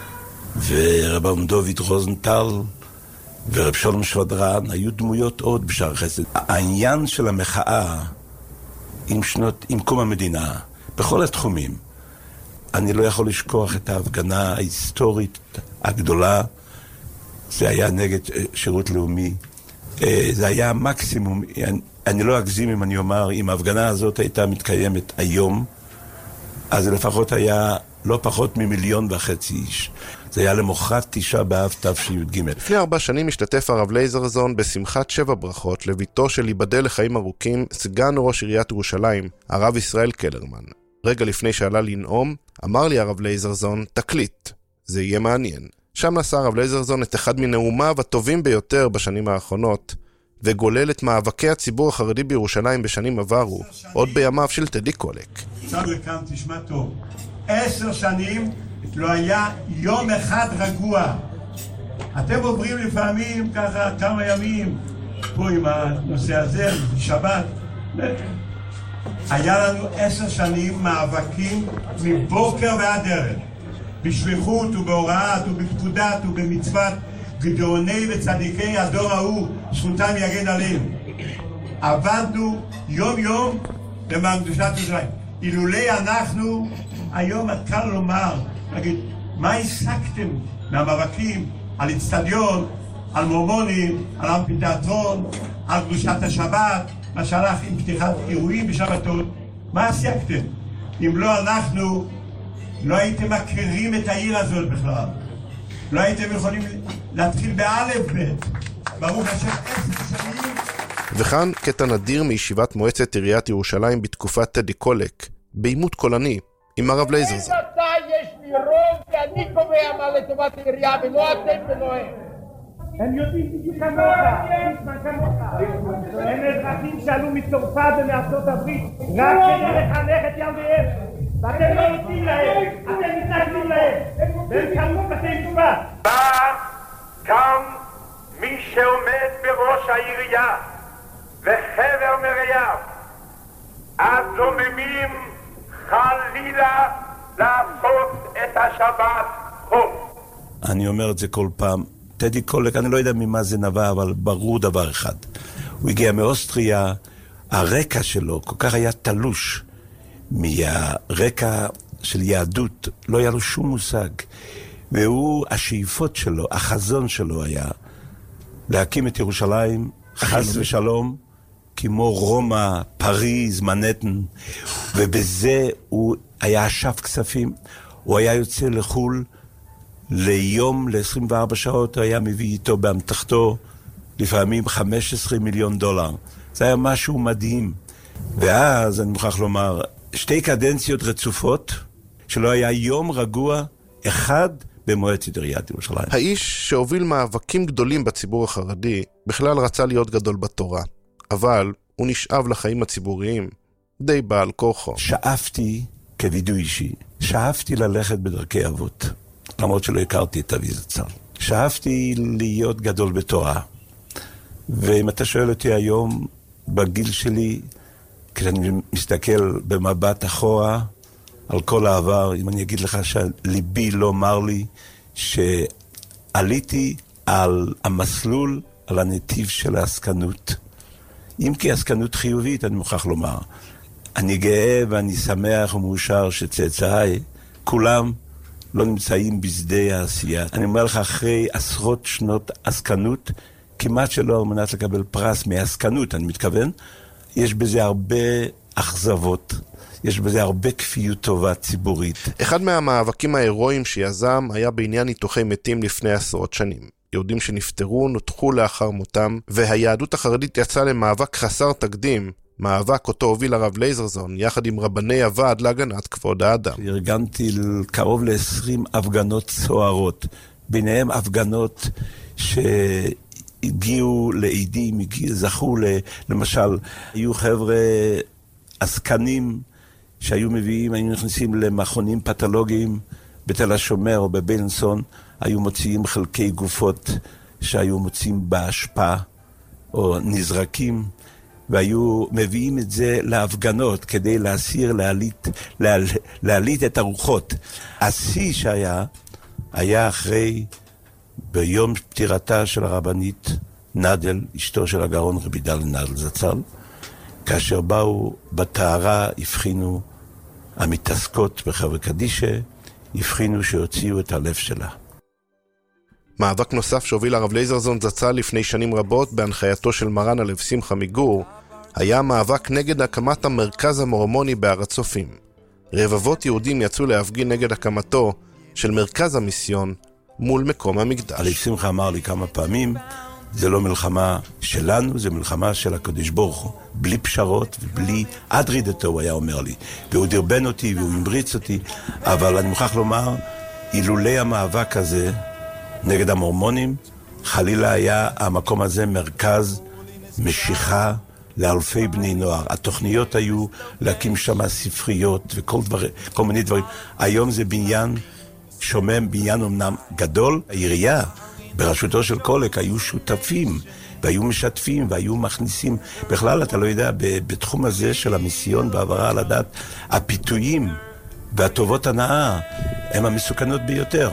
ורב אברהם דוד רוזנטל, ורב שלום שודרן, היו דמויות עוד בשערי חסד. העניין של המחאה עם שנות, עם קום המדינה, בכל התחומים, אני לא יכול לשכוח את ההפגנה ההיסטורית הגדולה, זה היה נגד שירות לאומי, זה היה מקסימום, אני לא אגזים אם אני אומר, אם ההפגנה הזאת הייתה מתקיימת היום, אז זה לפחות היה לא פחות ממיליון וחצי איש. זה היה למוחרת תשעה באב תשי"ג. לפני ארבע שנים השתתף הרב לייזרזון בשמחת שבע ברכות לביתו של ייבדל לחיים ארוכים סגן ראש עיריית ירושלים, הרב ישראל קלרמן. רגע לפני שעלה לנאום, אמר לי הרב לייזרזון, תקליט, זה יהיה מעניין. שם נשא הרב לייזרזון את אחד מנאומיו הטובים ביותר בשנים האחרונות, וגולל את מאבקי הציבור החרדי בירושלים בשנים עברו, עוד בימיו של טדי קולק. עכשיו לכאן תשמע טוב, עשר שנים לא היה יום אחד רגוע. אתם עוברים לפעמים ככה כמה ימים, פה עם הנושא הזה, שבת. היה לנו עשר שנים מאבקים מבוקר ועד ערב, בשליחות ובהוראת ובפקודת ובמצוות גדוני וצדיקי הדור ההוא, זכותם יגן עליהם. עבדנו יום יום למען קדושת ירושלים. אילולי אנחנו, היום קל לומר, נגיד, מה השגתם מהמאבקים על אצטדיון, על מורמונים, על אמפיתיאטרון, על קדושת השבת, מה שהלך עם פתיחת אירועים בשבתות, מה השגתם? אם לא אנחנו, לא הייתם מכירים את העיר הזאת בכלל. לא הייתם יכולים להתחיל באלף בית. ברוך השם, עשר שנים. וכאן קטע נדיר מישיבת מועצת עיריית ירושלים בתקופת טדי קולק, בעימות קולני, עם הרב לייזרזון. מתי יש לי שאני קובע מה לטובת העירייה ולא אתם ולא הם. הם יודעים בדיוק כמוך, הם אזרחים שעלו מצרפת ומארצות הברית רק כדי לחנך את ילדיהם, ואתם לא נותנים להם, אתם מתנגדים להם, והם קמו בתי משפט. בא גם מי שעומד בראש העירייה וחבר מרעיו, הזוממים חלילה לעשות את השבת חום. אני אומר את זה כל פעם. טדי קולק, אני לא יודע ממה זה נבע, אבל ברור דבר אחד. הוא הגיע מאוסטריה, הרקע שלו כל כך היה תלוש מהרקע של יהדות, לא היה לו שום מושג. והוא, השאיפות שלו, החזון שלו היה להקים את ירושלים, חס ושלום, כמו רומא, פריז, מנהטן, ובזה הוא היה אשף כספים. הוא היה יוצא לחול ליום, ל-עשרים וארבע שעות, הוא היה מביא איתו באמתחתו לפעמים חמישה עשר מיליון דולר. זה היה משהו מדהים. ואז אני מוכרח לומר, שתי קדנציות רצופות, שלא היה יום רגוע אחד במועצת עיריית ירושלים. האיש שהוביל מאבקים גדולים בציבור החרדי, בכלל רצה להיות גדול בתורה, אבל הוא נשאב לחיים הציבוריים, די בעל כוחו. שאפתי, כווידוי אישי, שאפתי ללכת בדרכי אבות, למרות שלא הכרתי את אבי זצ"ל. שאפתי להיות גדול בתורה, ואם אתה שואל אותי היום, בגיל שלי, כשאני מסתכל במבט אחורה על כל העבר, אם אני אגיד לך שליבי לא אמר לי שעליתי על המסלול, על הנתיב של העסקנות. אם כי עסקנות חיובית, אני מוכרח לומר. אני גאה ואני שמח ומאושר שצאצאי, כולם לא נמצאים בשדה העשייה. אני אומר לך, אחרי עשרות שנות עסקנות, כמעט שלא על מנת לקבל פרס מעסקנות, אני מתכוון, יש בזה הרבה אכזבות, יש בזה הרבה כפיות טובה ציבורית. אחד מהמאבקים ההירואיים שיזם היה בעניין ניתוחי מתים לפני עשרות שנים. יהודים שנפטרו נותחו לאחר מותם, והיהדות החרדית יצאה למאבק חסר תקדים, מאבק אותו הוביל הרב לייזרזון, יחד עם רבני הוועד להגנת כבוד האדם. ארגנתי קרוב ל-עשרים הפגנות סוערות, ביניהם הפגנות שהגיעו לעידים, זכו למשל, היו חבר'ה עסקנים שהיו מביאים, היו נכנסים למכונים פתולוגיים בתל השומר או בבילינסון, היו מוציאים חלקי גופות שהיו מוציאים בהשפעה או נזרקים, והיו מביאים את זה להפגנות כדי להסיר, להעלית, להעל, להעלית את הרוחות. השיא שהיה, היה אחרי, ביום פטירתה של הרבנית נדל, אשתו של הגאון רבי דל נדל זצ"ל, כאשר באו בתארה, הבחינו המתעסקות בחברי קדישה, הבחינו שהוציאו את הלב שלה. מאבק נוסף שהוביל הרב לייזרזון זצ"ל לפני שנים רבות בהנחייתו של מרן הלב שמחה מגור, היה מאבק נגד הקמת המרכז המורמוני בהר הצופים. רבבות יהודים יצאו להפגין נגד הקמתו של מרכז המיסיון מול מקום המקדש. הלב שמחה אמר לי כמה פעמים, זה לא מלחמה שלנו, זה מלחמה של הקדוש ברוך הוא, בלי פשרות ובלי עד רידתו, הוא היה אומר לי. והוא דרבן אותי והוא המריץ אותי, אבל אני מוכרח לומר, אילולי המאבק הזה נגד המורמונים, חלילה היה המקום הזה מרכז משיכה לאלפי בני נוער. התוכניות היו להקים שם ספריות וכל דבר, כל מיני דברים. היום זה בניין שומם, בניין אמנם גדול. העירייה בראשותו של קולק היו שותפים והיו משתפים והיו מכניסים. בכלל אתה לא יודע, בתחום הזה של המיסיון בעברה על הדת, הפיתויים והטובות הנאה הם המסוכנות ביותר.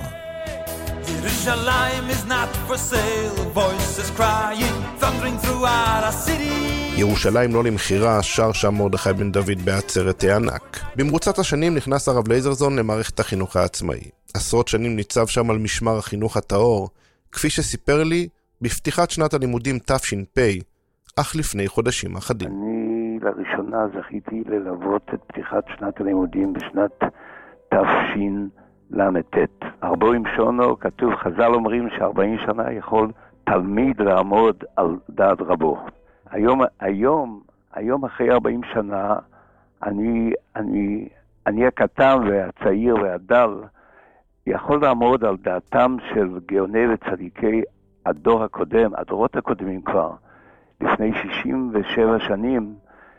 Jerusalem is not for sale, voices crying, thundering throughout our city. ירושלים לא למחירה, שר שם מרדכי בן דוד בעצרת הענק. במרוצת השנים נכנס הרב לייזרזון למערכת החינוך העצמאי. עשרות שנים ניצב שם על משמר החינוך הטהור, כפי שסיפר לי בפתיחת שנת הלימודים תש"פ, אך לפני חודשים אחדים. אני לראשונה זכיתי ללוות את פתיחת שנת הלימודים בשנת תש"ל. למתת. ארבעים שונו, כתוב, חז"ל אומרים שארבעים שנה יכול תלמיד לעמוד על דעת רבו. היום, היום, היום אחרי ארבעים שנה, אני, אני, אני הקטן והצעיר והדל, יכול לעמוד על דעתם של גאוני וצדיקי הדור הקודם, הדורות הקודמים כבר, לפני שישים ושבע שנים,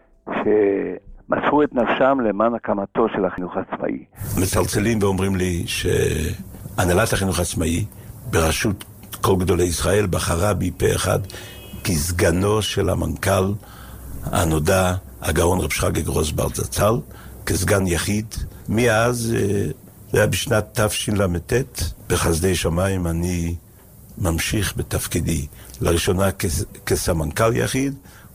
שמסרו את נפשם למען הקמתו של החינוך העצמאי. מצלצלים ואומרים לי שהנהלת החינוך העצמאי, בראשות כל גדולי ישראל, בחרה בי פה אחד כסגנו של המנכ"ל הנודע, הגאון רב שרגא גרוסברג זצ"ל, כסגן יחיד. מאז, זה היה בשנת תשל"ט, בחסדי שמיים אני ממשיך בתפקידי, לראשונה כסמנכ"ל יחיד,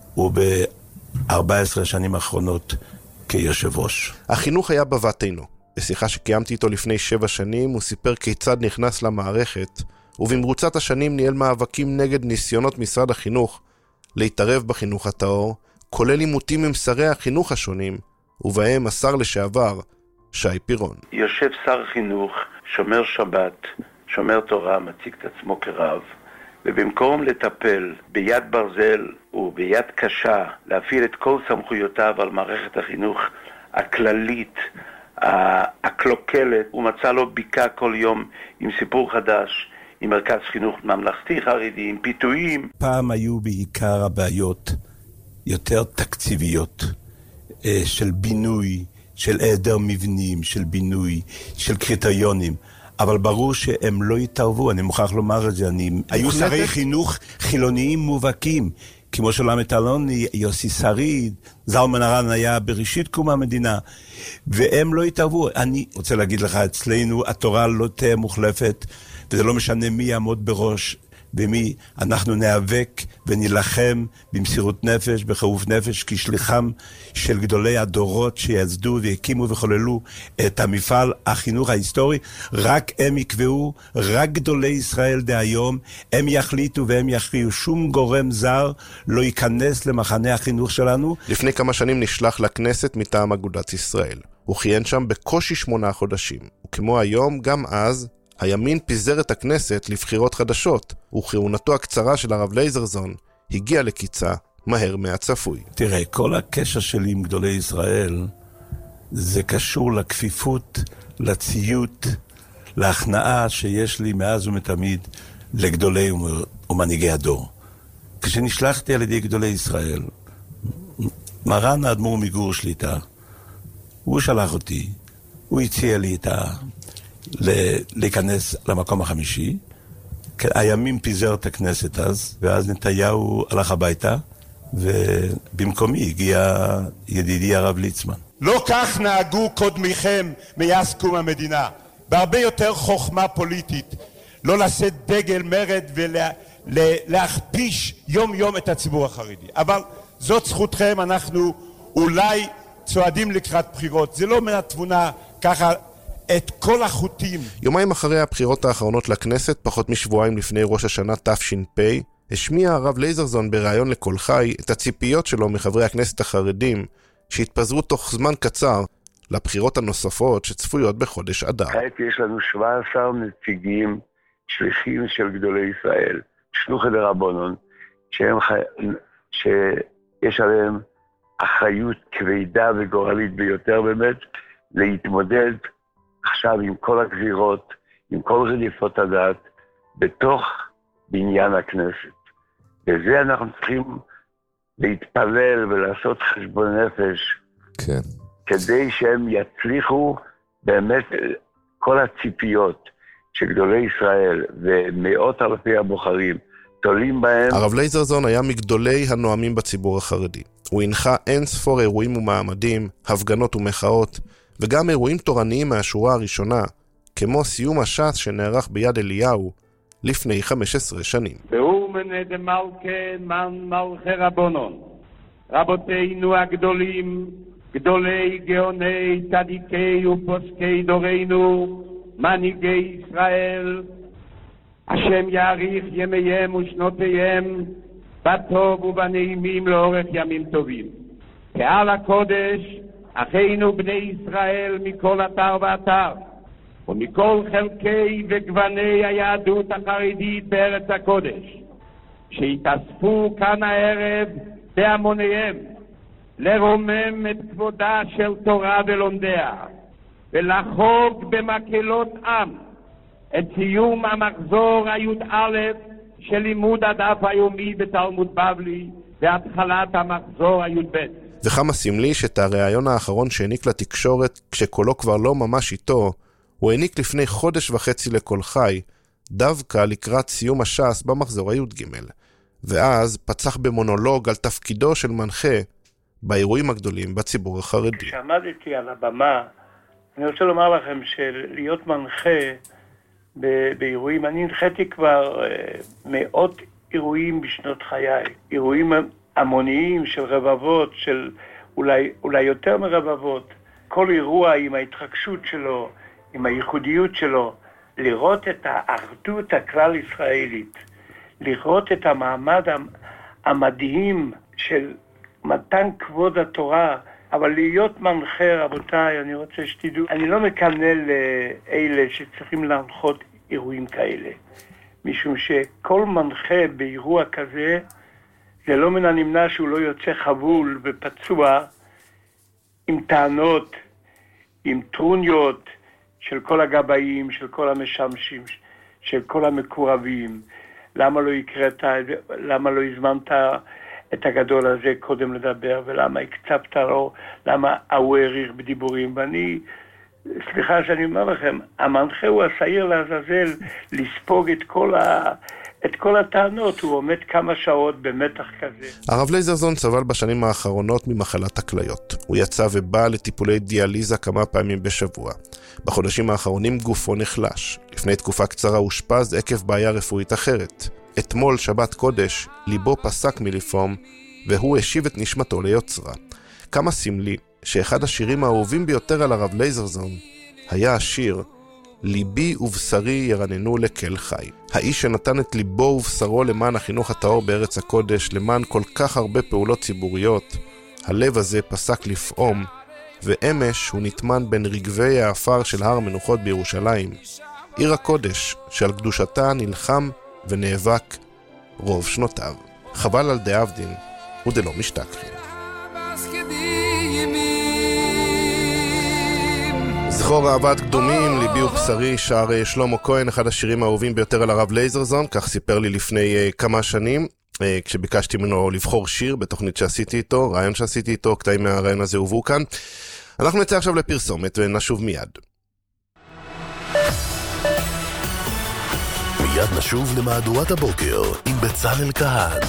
וב-ארבע עשרה שנים האחרונות כיושב ראש. החינוך היה בבת עינו. בשיחה שקיימתי איתו לפני שבע שנים, הוא סיפר כיצד נכנס למערכת, ובמרוצת השנים ניהל מאבקים נגד ניסיונות משרד החינוך להתערב בחינוך הטהור, כולל עימותים עם שרי החינוך השונים, ובהם השר לשעבר, שי פירון. יושב שר חינוך, שומר שבת, שומר תורה, מציג את עצמו כרב, ובמקום לטפל ביד ברזל וביד קשה, להפעיל את כל סמכויותיו על מערכת החינוך הכללית, הקלוקלת, הוא מצא לו ביקה כל יום עם סיפור חדש, עם מרכז חינוך ממלכתי חרדי, עם פיתויים. פעם היו בעיקר הבעיות יותר תקציביות, של בינוי, של היעדר מבנים, של בינוי, של קריטריונים. אבל ברור שהם לא יתערבו, אני מוכרח לומר את זה. אני... היו שרי חינוך חילוניים מובהקים, כמו שלמת אלוני, יוסי שריד, זלמן ארן היה בראשית קום המדינה, והם לא יתערבו. אני רוצה להגיד לך, אצלנו התורה לא תהיה מוחלפת, וזה לא משנה מי יעמוד בראש, ומי אנחנו נאבק ונלחם במסירות נפש, בחירוף נפש, כשליחם של גדולי הדורות שיצדו והקימו וחוללו את המפעל החינוך ההיסטורי. רק הם יקבעו, רק גדולי ישראל דהיום, הם יחליטו והם יכריעו. שום גורם זר לא ייכנס למחנה החינוך שלנו. לפני כמה שנים נשלח לכנסת מטעם אגודת ישראל. הוא כיהן שם בקושי שמונה חודשים. וכמו היום, גם אז, הימין פיזר את הכנסת לבחירות חדשות, וכהונתו הקצרה של הרב לייזרזון הגיע לקיצה מהר מהצפוי. תראה, כל הקשר שלי עם גדולי ישראל זה קשור לכפיפות, לציות, להכנעה שיש לי מאז ומתמיד לגדולי ומנהיגי הדור. כשנשלחתי על ידי גדולי ישראל, מרן האדמו"ר מגור שליטה, הוא שלח אותי, הוא הציע לי את ה... להיכנס למקום החמישי. הימים פיזר את הכנסת אז, ואז נתניהו הלך הביתה, ובמקומי הגיע ידידי הרב ליצמן. לא כך נהגו קודמיכם מאז קום המדינה, בהרבה יותר חוכמה פוליטית, לא לשאת דגל מרד ולהכפיש יום יום את הציבור החרדי. אבל זאת זכותכם, אנחנו אולי צועדים לקראת בחירות, זה לא מהתבונה ככה את כל החוטים. יומיים אחרי הבחירות האחרונות לכנסת, פחות משבועיים לפני ראש השנה תש"פ, השמיע הרב לייזרזון בראיון לכל חי את הציפיות שלו מחברי הכנסת החרדים, שהתפזרו תוך זמן קצר לבחירות הנוספות שצפויות בחודש אדר. כעת יש לנו שבעה עשר נציגים שליחים של גדולי ישראל, שלוחי דרבנן, שהם חי... שיש עליהם אחריות כבדה וגורלית ביותר באמת, להתמודד עכשיו עם כל הגזירות, עם כל רדיפות הדת, בתוך בניין הכנסת. וזה אנחנו צריכים להתפלל ולעשות חשבון נפש, כן. כדי שהם יצליחו באמת כל הציפיות שגדולי ישראל ומאות אלפי הבוחרים תולים בהם. הרב לייזרזון היה מגדולי הנואמים בציבור החרדי. הוא הנחה אין ספור אירועים ומעמדים, הפגנות ומחאות, וגם אירועים תורניים מהשורה הראשונה, כמו סיום הש"ס שנערך ביד אליהו לפני חמש עשרה שנים. באומנה דמלכה מן מלכי רבנן, רבותינו הגדולים, גדולי גאוני צדיקי ופוסקי דורנו, מנהיגי ישראל, השם יאריך ימיהם ושנותיהם בטוב ובנעימים לאורך ימים טובים. קהל הקודש, אחינו בני ישראל מכל אתר ואתר, ומכל חלקי וגווני היהדות החרדית בארץ הקודש, שהתאספו כאן הערב בהמוניהם, לרומם את כבודה של תורה ולומדיה, ולחוג במקהלות עם את סיום המחזור הי"א של לימוד הדף היומי בתלמוד בבלי והתחלת המחזור הי"ב. וכמה סמלי שאת הרעיון האחרון שהעניק לתקשורת כשקולו כבר לא ממש איתו, הוא העניק לפני חודש וחצי לכל חי, דווקא לקראת סיום הש"ס במחזור הי"ג. ואז פצח במונולוג על תפקידו של מנחה באירועים הגדולים בציבור החרדי. כשעמדתי על הבמה, אני רוצה לומר לכם שלהיות מנחה באירועים, אני הנחיתי כבר מאות אירועים בשנות חיי, אירועים המוניים של רבבות, של אולי, אולי יותר מרבבות. כל אירוע עם ההתחגשות שלו, עם הייחודיות שלו, לראות את האחדות הכלל ישראלית, לראות את המעמד המדהים של מתן כבוד התורה, אבל להיות מנחה, רבותיי, אני רוצה שתדעו, אני לא מקנא לאלה שצריכים להנחות אירועים כאלה, משום שכל מנחה באירוע כזה, זה לא מן הנמנע שהוא לא יוצא חבול ופצוע עם טענות, עם טרוניות של כל הגבאים, של כל המשמשים, של כל המקורבים. למה לא הקראת, למה לא הזמנת את הגדול הזה קודם לדבר, ולמה הקצבת לו, למה הוא העריך בדיבורים. ואני, סליחה שאני אומר לכם, המנחה הוא השעיר לעזאזל לספוג את כל ה... את כל הטענות, הוא עומד כמה שעות במתח כזה. הרב לייזרזון סבל בשנים האחרונות ממחלת הכליות. הוא יצא ובא לטיפולי דיאליזה כמה פעמים בשבוע. בחודשים האחרונים גופו נחלש. לפני תקופה קצרה הושפז עקב בעיה רפואית אחרת. אתמול, שבת קודש, ליבו פסק מלפעום, והוא השיב את נשמתו ליוצרה. כמה סמלי שאחד השירים האהובים ביותר על הרב לייזרזון היה השיר ליבי ובשרי ירננו לכל חי. האיש שנתן את ליבו ובשרו למען החינוך הטהור בארץ הקודש, למען כל כך הרבה פעולות ציבוריות, הלב הזה פסק לפעום, ואמש הוא נטמן בין רגבי האפר של הר המנוחות בירושלים, עיר הקודש שעל קדושתה נלחם ונאבק רוב שנותיו. חבל על דאבדין ודלא משתכחין. זכור אהבת קדומים, ליבי ובשרי, שר שלמה כהן, אחד השירים האהובים ביותר על הרב לייזרזון, כך סיפר לי לפני uh, כמה שנים, uh, כשביקשתי ממנו לבחור שיר בתוכנית שעשיתי איתו, רעיון שעשיתי איתו, קטעים מהרעיון הזה הובאו כאן. אנחנו נצא עכשיו לפרסומת ונשוב מיד. מיד נשוב למהדורת הבוקר עם בצלאל כהן.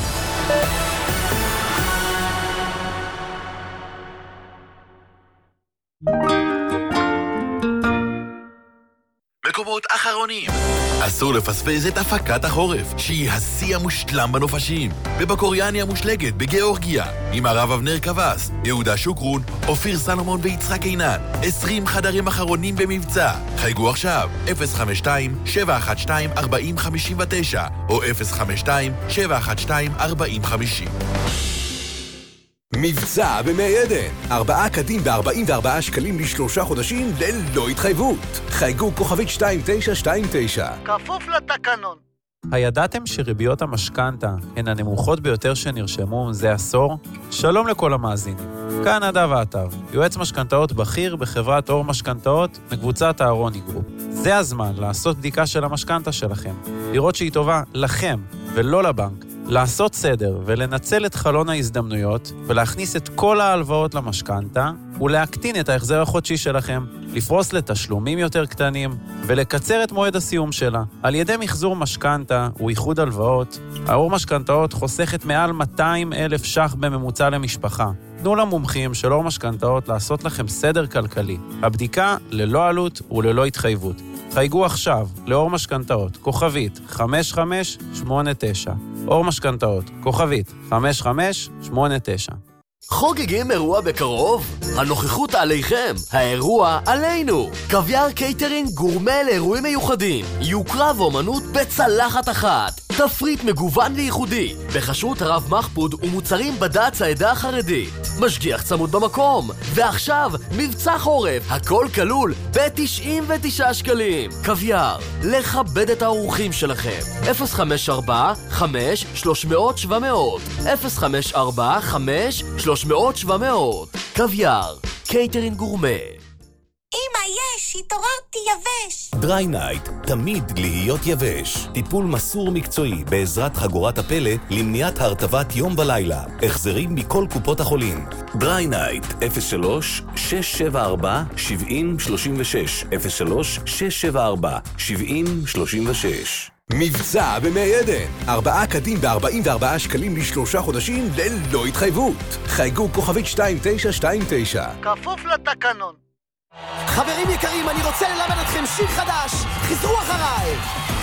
מקומות אחרונים. אסור לפספס את הפקת החורף, שהיא השיא המושלם בנופשים. בבקוריאני המושלגת בגיאורגיה, עם הרב אבנר קבס, יהודה שוקרון, אופיר סלומון ויצחק עינן. עשרים חדרים אחרונים במבצע. חייגו עכשיו, אפס חמש שתיים שבע אחת שתיים ארבע אפס חמש תשע או אפס חמש שתיים שבע אחת שתיים ארבע אפס חמש. מבצע במי עדן, ארבעה קדים ב-ארבעים וארבעה שקלים לשלושה חודשים ללא התחייבות. חייגו כוכבית שתיים תשע שתיים תשע. כפוף לתקנון. הידעתם שריביות המשכנתה הן הנמוכות ביותר שנרשמו זה עשור? שלום לכל המאזינים. כאן נדב האתר, יועץ משכנתאות בכיר בחברת אור משכנתאות מקבוצת אהרוני גרופ. זה הזמן לעשות בדיקה של המשכנתה שלכם, לראות שהיא טובה לכם ולא לבנק. לעשות סדר ולנצל את חלון ההזדמנויות ולהכניס את כל ההלוואות למשכנתה ולהקטין את ההחזר החודשי שלכם, לפרוס לתשלומים יותר קטנים ולקצר את מועד הסיום שלה. על ידי מחזור משכנתה ואיחוד הלוואות, האור משכנתאות חוסכת מעל מאתיים אלף ש"ח בממוצע למשפחה. תנו למומחים של אור משכנתאות לעשות לכם סדר כלכלי. הבדיקה ללא עלות וללא התחייבות. חייגו עכשיו לאור משכנתאות, כוכבית חמש חמש שמונה תשע. אור משכנתאות, כוכבית חמש חמש שמונה תשע. חוגגים אירוע בקרוב? הנוכחות עליכם, האירוע עלינו. קוויאר קייטרינג גורמה לאירועים מיוחדים. יוקרה ואומנות בצלחת אחת. תפריט מגוון וייחודי. בחשרות הרב מחפוד ומוצרים בד"ץ העדה החרדית. משגיח צמוד במקום. ועכשיו, מבצע חורף. הכל כלול ב-תשעים ותשעה שקלים. קוויאר, לכבד את האורחים שלכם. אפס חמש ארבע חמש שלוש מאות שבע מאות אפס חמש ארבע חמש שלוש מאות שבע מאות. קוויאר, קייטרינג גורמה. אמא, יבש, התעוררתי יבש. דריי נייט, תמיד להיות יבש. טיפול מסור מקצועי בעזרת חגורת הפלא למניעת הרטבת יום ולילה. החזרים מכל קופות החולים. דריי נייט, אפס שלוש שש שבע ארבע שבע אפס שלוש שש, אפס שלוש שש שבע ארבע שבע אפס שלוש שש. מבצע במי עדן, ארבעה קדים ב-ארבעים וארבעה שקלים לשלושה חודשים ללא התחייבות. חייגו כוכבית שתיים תשע שתיים תשע. כפוף לתקנון. חברים יקרים, אני רוצה ללמד אתכם שיר חדש. חזרו אחריי.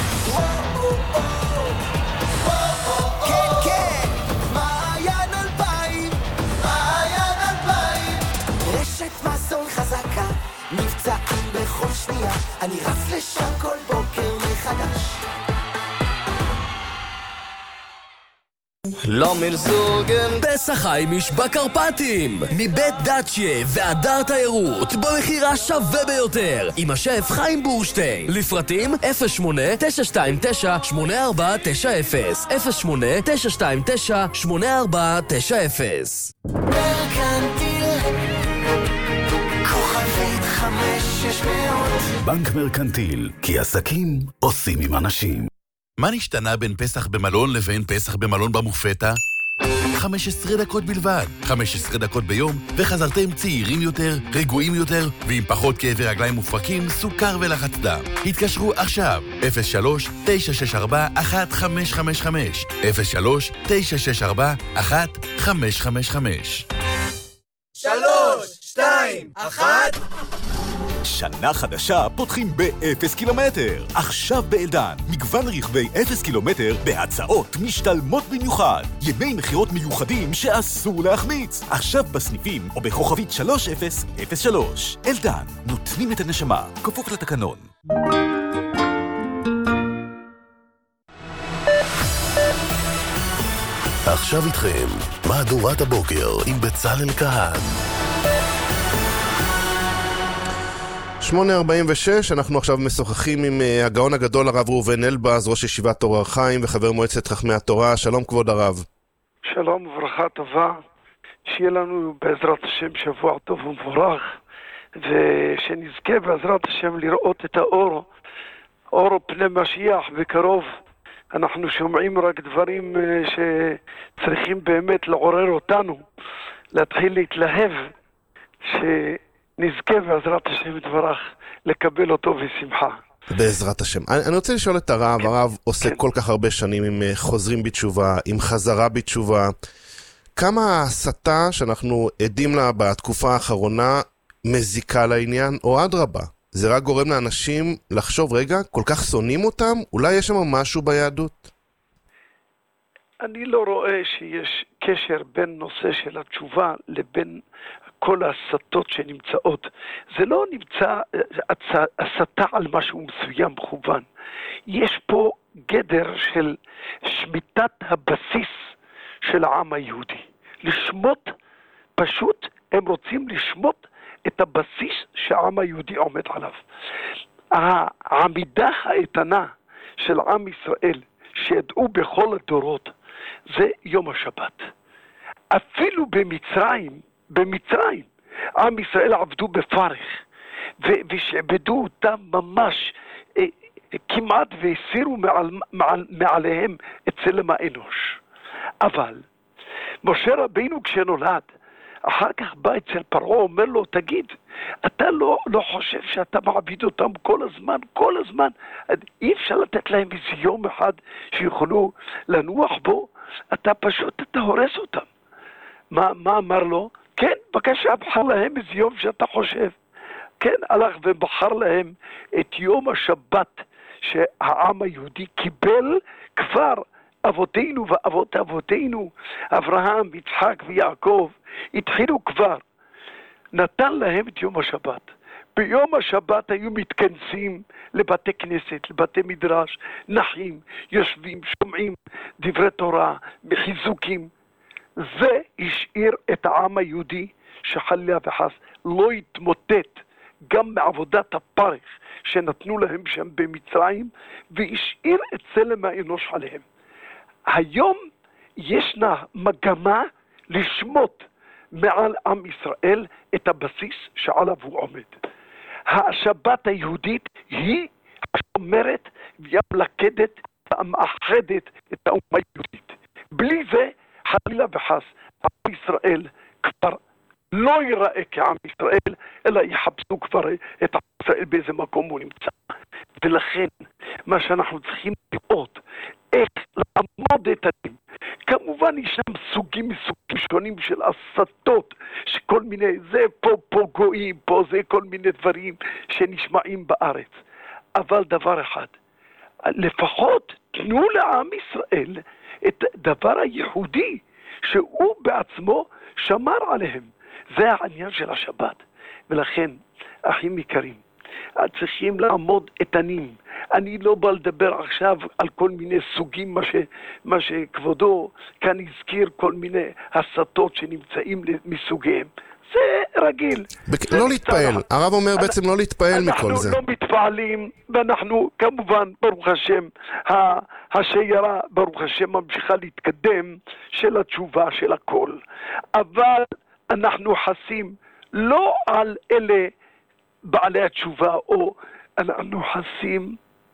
כן, כן. מעיין אלפיים, מעיין אלפיים. רשת מזון חזקה, מבצעים בכל שנייה. אני רץ לשם כל בוקר מחדש. לא מלזוגן פסח חיימיש בקרפטים מבית דאצ'יה והדר תיירות במחיר השווה ביותר עם השף חיים בורשטיין. לפרטים אפס שמונה תשע שתיים תשע שמונה ארבע תשע אפס אפס שמונה תשע שתיים תשע שמונה ארבע תשע אפס. מרקנטיל כוכבית חמש שש מאות. בנק מרקנטיל, כי עסקים עושים עם אנשים. מה נשתנה בין פסח במלון לבין פסח במלון במופתה? חמש עשרה דקות בלבד. חמש עשרה דקות ביום, וחזרתם צעירים יותר, רגועים יותר, ועם פחות כאבי רגליים מופרקים, סוכר ולחץ דם. התקשרו עכשיו, אפס שלוש תשע שש ארבע אחת חמש חמש חמש, אפס שלוש תשע שש ארבע אחת חמש חמש חמש. שלוש, שתיים, אחת. שנה חדשה פותחים באפס קילומטר. עכשיו באלדן, מגוון רכבי אפס קילומטר בהצעות משתלמות במיוחד. ימי מחירות מיוחדים שאסור להחמיץ. עכשיו בסניפים או בכוכבית שלוש אפס אפס שלוש. אלדן, נותנים את הנשמה, כפוף לתקנון. עכשיו איתכם, מהדורת הבוקר עם בצלאל כהן. שמונה ארבעים ושש, אנחנו עכשיו משוחחים עם הגאון הגדול הרב ראובן אלבז, ראש ישיבת אור החיים וחבר מועצת חכמי התורה. שלום כבוד הרב. שלום וברכה טובה, שיהיה לנו בעזרת השם שבוע טוב ומבורך, ושנזכה בעזרת השם לראות את האור, אור פני משיח בקרוב. אנחנו שומעים רק דברים שצריכים באמת לעורר אותנו, להתחיל להתלהב, שנזכה בעזרת השם דברך לקבל אותו בשמחה. בעזרת השם. אני, אני רוצה לשאול את הרב, כן. הרב עושה כן. כל כך הרבה שנים עם חוזרים בתשובה, עם חזרה בתשובה. כמה ההסתה שאנחנו עדים לה בתקופה האחרונה מזיקה לעניין, או אדרבה? זה רק גורם לאנשים לחשוב, רגע, כל כך שונאים אותם? אולי יש שם משהו ביהדות? אני לא רואה שיש קשר בין נושא של התשובה לבין כל ההסתות שנמצאות. זה לא נמצא הסתה על משהו מסוים מכוון. יש פה גדר של שמיטת הבסיס של העם היהודי. לשמות, פשוט הם רוצים לשמות את הבסיס שהעם היהודי עומד עליו. העמידה האיתנה של עם ישראל שידעו בכל הדורות זה יום השבת. אפילו במצרים, במצרים, עם ישראל עבדו בפרך ושעבדו אותם ממש אה, כמעט והסירו מעל, מעל, מעליהם את צלם האנוש. אבל משה רבינו כשנולד, אחר כך בא אצל פרעה, אומר לו, תגיד, אתה לא, לא חושב שאתה מעביד אותם כל הזמן, כל הזמן, אי אפשר לתת להם איזה יום אחד שיוכלו לנוח בו, אתה פשוט, אתה הורס אותם. מה, מה אמר לו? כן, בבקשה, בחר להם איזה יום שאתה חושב. כן, הלך ובחר להם את יום השבת שהעם היהודי קיבל כבר אבותינו ואבות אבותינו, אברהם, יצחק ויעקב, התחילו כבר. נתן להם את יום השבת. ביום השבת היו מתכנסים לבתי כנסת, לבתי מדרש, נחים, יושבים, שומעים דברי תורה, בחיזוקים. זה השאיר את העם היהודי שחלילה וחס לא יתמוטט גם מעבודת הפרך שנתנו להם שם במצרים, והשאיר את צלם האנוש עליהם. היום ישנה מגמה לשמות מעל עם ישראל את הבסיס שעליו הוא עומד. השבת היהודית היא השומרת והמלכדת והמאחדת את האומה היהודית. בלי זה, חלילה וחס, עם ישראל כבר לא ייראה כעם ישראל, אלא יחפשו כבר את עם ישראל באיזה מקום הוא נמצא. ולכן, מה שאנחנו צריכים לראות, איך לעמוד את הדין. כמובן ישנם סוגים מסוגים שונים של הסתות, שכל מיני, זה פה פה גויים, פה זה כל מיני דברים שנשמעים בארץ. אבל דבר אחד, לפחות תנו לעם ישראל את הדבר הייחודי שהוא בעצמו שמר עליהם. זה העניין של השבת. ולכן, אחים יקרים, צריכים לעמוד איתנים. אני לא בא לדבר עכשיו על כל מיני סוגים, מה, ש, מה שכבודו כאן הזכיר, כל מיני הסתות שנמצאים מסוגיהם. זה רגיל. בק... לא להתפעל. הרב אומר אני... בעצם לא להתפעל מכל זה. אנחנו לא מתפעלים, ואנחנו כמובן, ברוך השם, ה... השיירה, ברוך השם, ממשיכה להתקדם של התשובה של הכל. אבל אנחנו חסים לא על אלה בעלי התשובה, או אנחנו חסים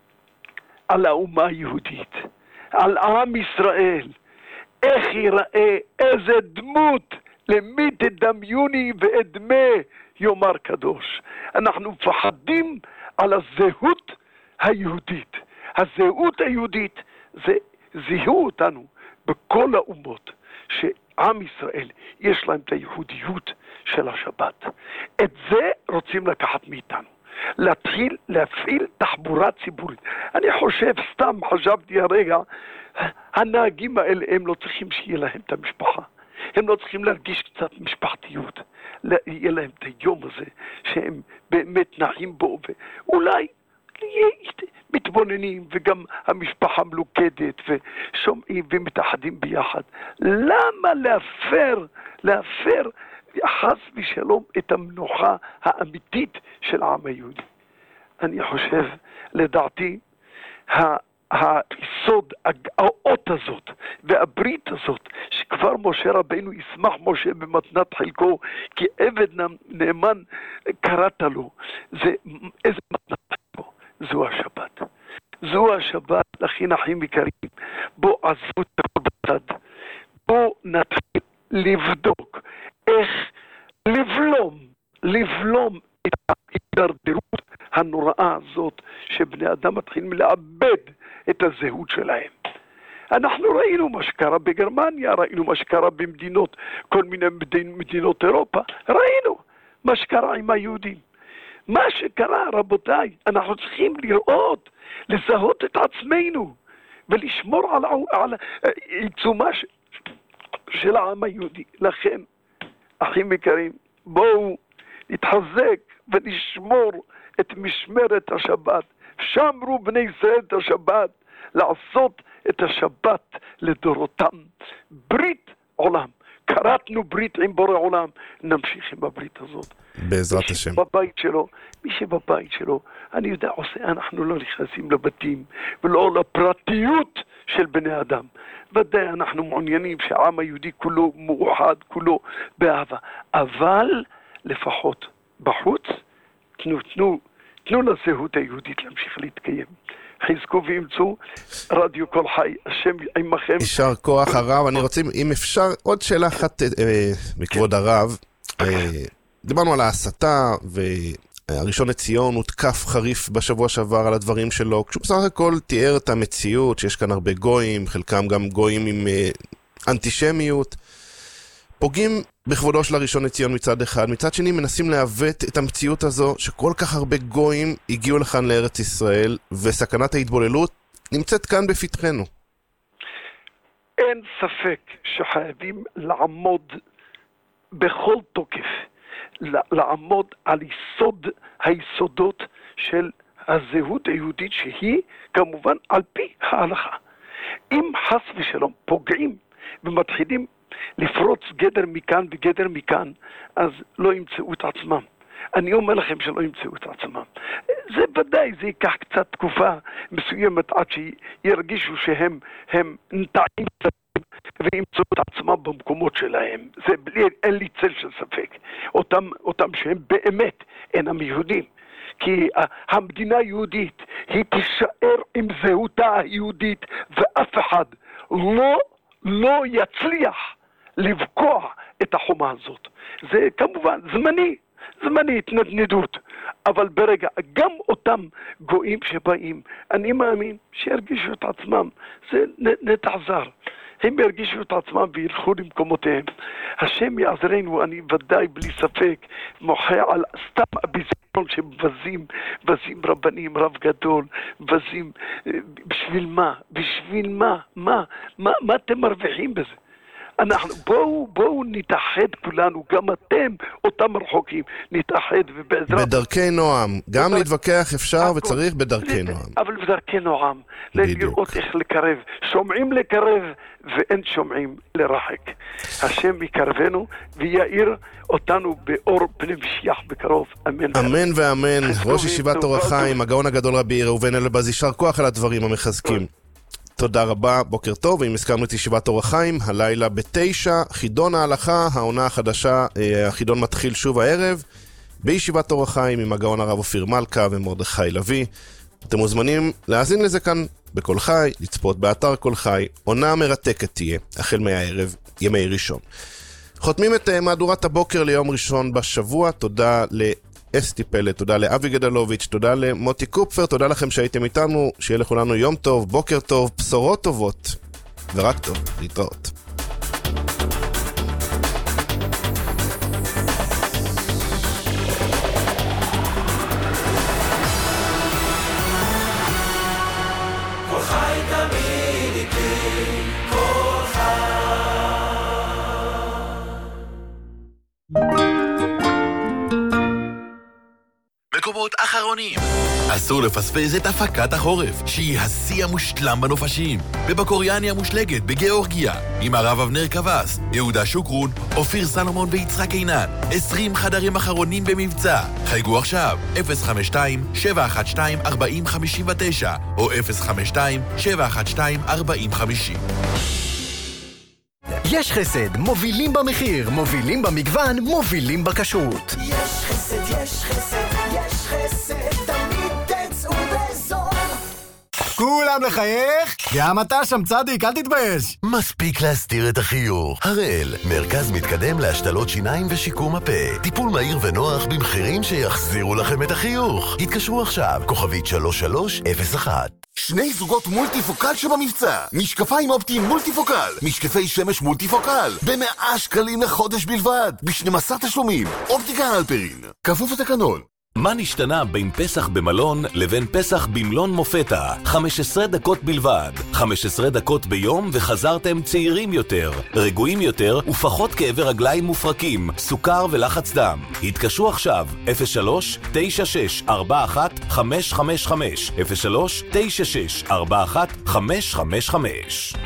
על האומה היהודית, על עם ישראל. איך ייראה, איזה דמות, למי תדמיוני ואדמה, יאמר קדוש. אנחנו מפחדים על הזהות היהודית. הזהות היהודית זה זיהו אותנו בכל האומות, שעם ישראל יש להם את הייחודיות של השבת. את זה רוצים לקחת מאיתנו. להתחיל להפעיל תחבורה ציבורית. אני חושב, סתם חשבתי הרגע, הנהגים האלה הם לא צריכים שיהיה להם את המשפחה. הם לא צריכים להרגיש קצת משפחתיות. יהיה להם את היום הזה שהם באמת נחים בו, ואולי מתבוננים, וגם המשפחה מלוכדת ושומעים ומתאחדים ביחד. למה להפר, להפר חס ושלום את המנוחה האמיתית של העם היהודי? אני חושב, לדעתי, היסוד, האות הזאת והברית הזאת, שכבר משה רבינו ישמח משה במתנת חלקו, כי עבד נאמן קראת לו, זה איזה מתנת חלקו? זו השבת. זו השבת, לכן אחים יקרים, בוא עזבו את הכל בצד, בוא נתחיל לבדוק איך לבלום, לבלום את ההידרדרות הנוראה הזאת, שבני אדם מתחילים לאבד את הזהות שלהם. אנחנו ראינו מה שקרה בגרמניה, ראינו מה שקרה במדינות, כל מיני מדינות אירופה, ראינו מה שקרה עם היהודים. מה שקרה, רבותיי, אנחנו צריכים לראות, לזהות את עצמנו, ולשמור על, על עיצומה ש, של העם היהודי. לכן, אחים יקרים, בואו נתחזק ונשמור את משמרת השבת. שמרו בני ישראל את השבת, לעשות את השבת לדורותם. ברית עולם. קראתנו ברית עם בורא עולם, נמשיך עם הברית הזאת. בעזרת השם. מי שבבית שלו, מי שבבית שלו, אני יודע, עושה, אנחנו לא נכנסים לבתים, ולא לפרטיות של בני אדם. ודאי אנחנו מעוניינים שהעם היהודי כולו מאוחד, כולו באהבה. אבל לפחות בחוץ, תנו, תנו, תנו לזהות היהודית להמשיך להתקיים. חזקו ואמצו, רדיו כל חי, השם עמכם. יישר כוח הרב. אני רוצה, אם אפשר, עוד שאלה אחת אה, מכבוד הרב. אה, דיברנו על ההסתה, והראשון לציון הותקף חריף בשבוע שעבר על הדברים שלו, כשהוא בסך הכל תיאר את המציאות, שיש כאן הרבה גויים, חלקם גם גויים עם אה, אנטישמיות, פוגעים בכבודו של הראשון לציון מצד אחד, מצד שני מנסים לעוות את המציאות הזו, שכל כך הרבה גויים הגיעו לכאן לארץ ישראל, וסכנת ההתבוללות נמצאת כאן בפתחנו. אין ספק שחייבים לעמוד בכל תוקף, לעמוד על יסוד היסודות של הזהות היהודית, שהיא כמובן על פי ההלכה. אם חס ושלום פוגעים ומתחילים לפרוץ גדר מכאן וגדר מכאן, אז לא ימצאו את עצמם. אני אומר לכם שלא ימצאו את עצמם. זה ודאי, זה ייקח קצת תקופה מסוימת עד שירגישו שהם הם נטעים וימצאו את עצמם במקומות שלהם. זה בלי, אין לי צל של ספק. אותם, אותם שהם באמת אינם יהודים. כי המדינה היהודית היא תישאר עם זהותה היהודית, ואף אחד לא, לא יצליח לבקוע את החומה הזאת. זה כמובן זמני, זמני התנדנדות, אבל ברגע, גם אותם גויים שבאים, אני מאמין שירגישו את עצמם, זה נטע זר. הם ירגישו את עצמם וילכו למקומותיהם. השם יעזרנו, אני ודאי בלי ספק מוחה על סתם הביזיון שבזים, בזים רבנים, רב גדול, בזים, בשביל מה? בשביל מה? מה? מה, מה אתם מרוויחים בזה? אנחנו, בואו, בואו נתאחד כולנו, גם אתם, אותם רחוקים, נתאחד ובעזרת... בדרכי נועם, גם בדרכ... להתווכח אפשר וצריך בדרכי נועם. אבל בדרכי נועם, לראות איך לקרב, שומעים לקרב ואין שומעים לרחק. השם יקרבנו ויעיר אותנו באור פני משיח בקרוב, אמן. אמן ואמן. ראש ישיבת אור החיים, הגאון הגדול רבי ראובן אלבז, יישר כוח על הדברים המחזקים. תודה רבה, בוקר טוב, ואם הזכרנו את ישיבת אור החיים, הלילה בתשע, חידון ההלכה, העונה החדשה, החידון מתחיל שוב הערב, בישיבת אור החיים עם הגאון הרב אופיר מלכה ומרדכי לוי. אתם מוזמנים להאזין לזה כאן בכל חי, לצפות באתר כל חי, עונה מרתקת תהיה, החל מהערב, ימי ראשון. חותמים את מהדורת הבוקר ליום ראשון בשבוע, תודה ל... אסתי פלט, תודה לאבי גדלוביץ', תודה למוטי קופפר, תודה לכם שהייתם איתנו, שיהיה לכולנו יום טוב, בוקר טוב, בשורות טובות, ורק טוב, להתראות. כל חי תמיד איתי, כל חי. מקומות אחרונים. אסור לפספס את הפקת החורף, שהיא השיא המושלם בנופשים. בבקוריאני המושלגת בגיאורגיה, עם הרב אבנר קבס, יהודה שוקרון, אופיר סלומון ויצחק עינן. עשרים חדרים אחרונים במבצע. חייגו עכשיו, אפס חמש שתיים שבע אחת שתיים ארבע אפס חמש תשע או אפס חמש שתיים שבע אחת שתיים ארבע אפס חמש. יש חסד, מובילים במחיר, מובילים במגוון, מובילים בכשרות. יש חסד, יש חסד, יש חסד, תמיד תצאו בזול. כולם לחייך? גם אתה שם צדיק, אל תתבייש. מספיק להסתיר את החיוך. הראל, מרכז מתקדם להשתלות שיניים ושיקום הפה. טיפול מהיר ונוח במחירים שיחזירו לכם את החיוך. התקשרו עכשיו, כוכבית שלוש שלוש אפס אחת. שני זוגות מולטיפוקל שבמבצע. משקפיים אופטיים מולטיפוקל. משקפי שמש מולטיפוקל. במאה שקלים לחודש בלבד. ב-שנים עשר תשלומים. אופטיקה אלפרין. כפוף לתקנון. מה נשתנה בין פסח במלון לבין פסח במלון מופתה? חמש עשרה דקות בלבד. חמש עשרה דקות ביום וחזרתם צעירים יותר, רגועים יותר ופחות כאבי רגליים מופרקים, סוכר ולחץ דם. התקשרו עכשיו, אפס שלוש תשע שש ארבע אחת חמש חמש חמש, אפס שלוש תשע שש ארבע אחת חמש חמש חמש.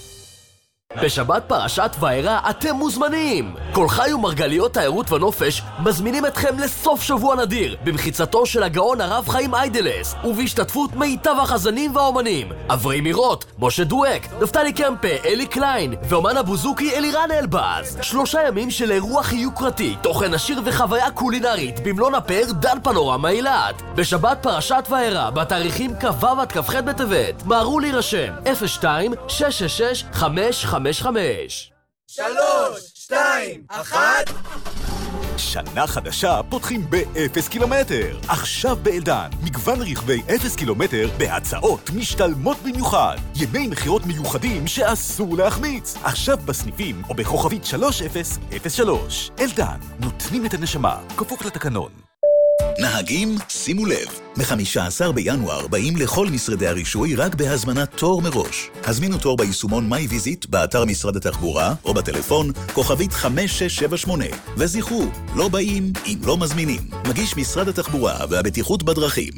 בשבת פרשת וארא אתם מוזמנים! כל חי ומרגליות תיירות ונופש מזמינים אתכם לסוף שבוע נדיר במחיצתו של הגאון הרב חיים איידלס ובהשתתפות מיטב החזנים והאומנים אברי מירות, משה דואק, נפתלי קמפה, אלי קליין ואומן הבוזוקי אלירן אלבז. שלושה ימים של אירוח יוקרתי, תוכן עשיר וחוויה קולינרית במלון הפאר דן פנורמה אילת. בשבת פרשת וארא בתאריכים כ"ו עד כ"ח בטבת. מהרו להירשם אפס שתיים שש שש שש חמש חמש חמש. שלוש, שתיים, אחת. שנה חדשה פותחים באפס קילומטר. עכשיו באלדן, מגוון רכבי אפס קילומטר בהצעות משתלמות במיוחד. ימי מחירות מיוחדים שאסור להחמיץ. עכשיו בסניפים או בכוכבית שלוש אפס אפס שלוש. אלדן, נותנים את הנשמה, כפוף לתקנון. נהגים, שימו לב, ב-חמישה עשר בינואר באים לכל משרדי הרישוי רק בהזמנת תור מראש. הזמינו תור ביישומון מיי ויזיט באתר משרד התחבורה או בטלפון כוכבית חמש שש שבע שמונה. וזכרו, לא באים אם לא מזמינים. מגיש משרד התחבורה והבטיחות בדרכים.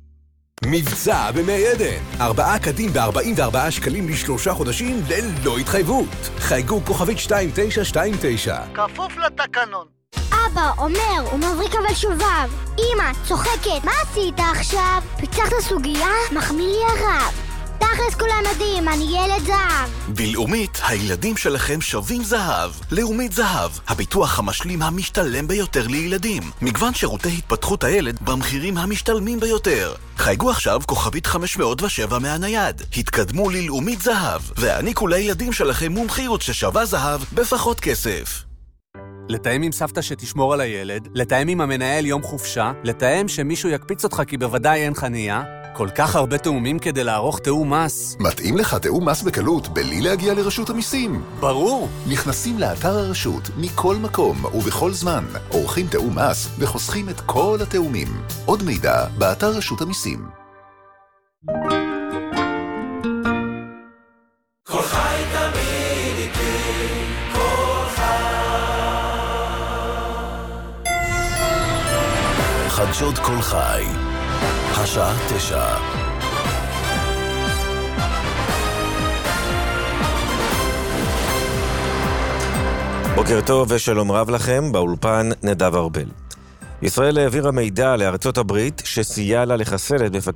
מבצע במי עדן, ארבעה קדים ב-ארבעים וארבעה שקלים לשלושה חודשים ללא התחייבות. חייגו כוכבית שתיים תשע שתיים תשע. כפוף לתקנון. אבא אומר, הוא מבריק אבל שובב. אמא, צוחקת, מה עשית עכשיו? פיצחת סוגיה? מחמיא לי הרב. פתח תכלס כולם יודעים, אני ילד זהב. בלאומית, הילדים שלכם שווים זהב. לאומית זהב, הביטוח המשלים המשתלם ביותר לילדים. מגוון שירותי התפתחות הילד במחירים המשתלמים ביותר. חייגו עכשיו כוכבית חמש מאות ושבע מהנייד. התקדמו ללאומית זהב, והעניקו לילדים שלכם מומחיות ששווה זהב בפחות כסף. לתאם עם סבתא שתשמור על הילד, לתאם עם המנהל יום חופשה, לתאם שמישהו יקפיץ אותך כי בוודאי אין חניה. כל כך הרבה תאומים כדי לערוך תאום מס. מתאים לך תאום מס בקלות, בלי להגיע לרשות המיסים. ברור. נכנסים לאתר הרשות מכל מקום ובכל זמן, עורכים תאום מס וחוסכים את כל התאומים. עוד מידע באתר רשות המיסים. כל חי תמיד איתי, כל חי. חדשות כל חי. השעה תשע. בוקר טוב ושלום רב לכם, באולפן נדב ארבל. ישראל העבירה מידע לארצות הברית שסייע לה לחסל את מפקד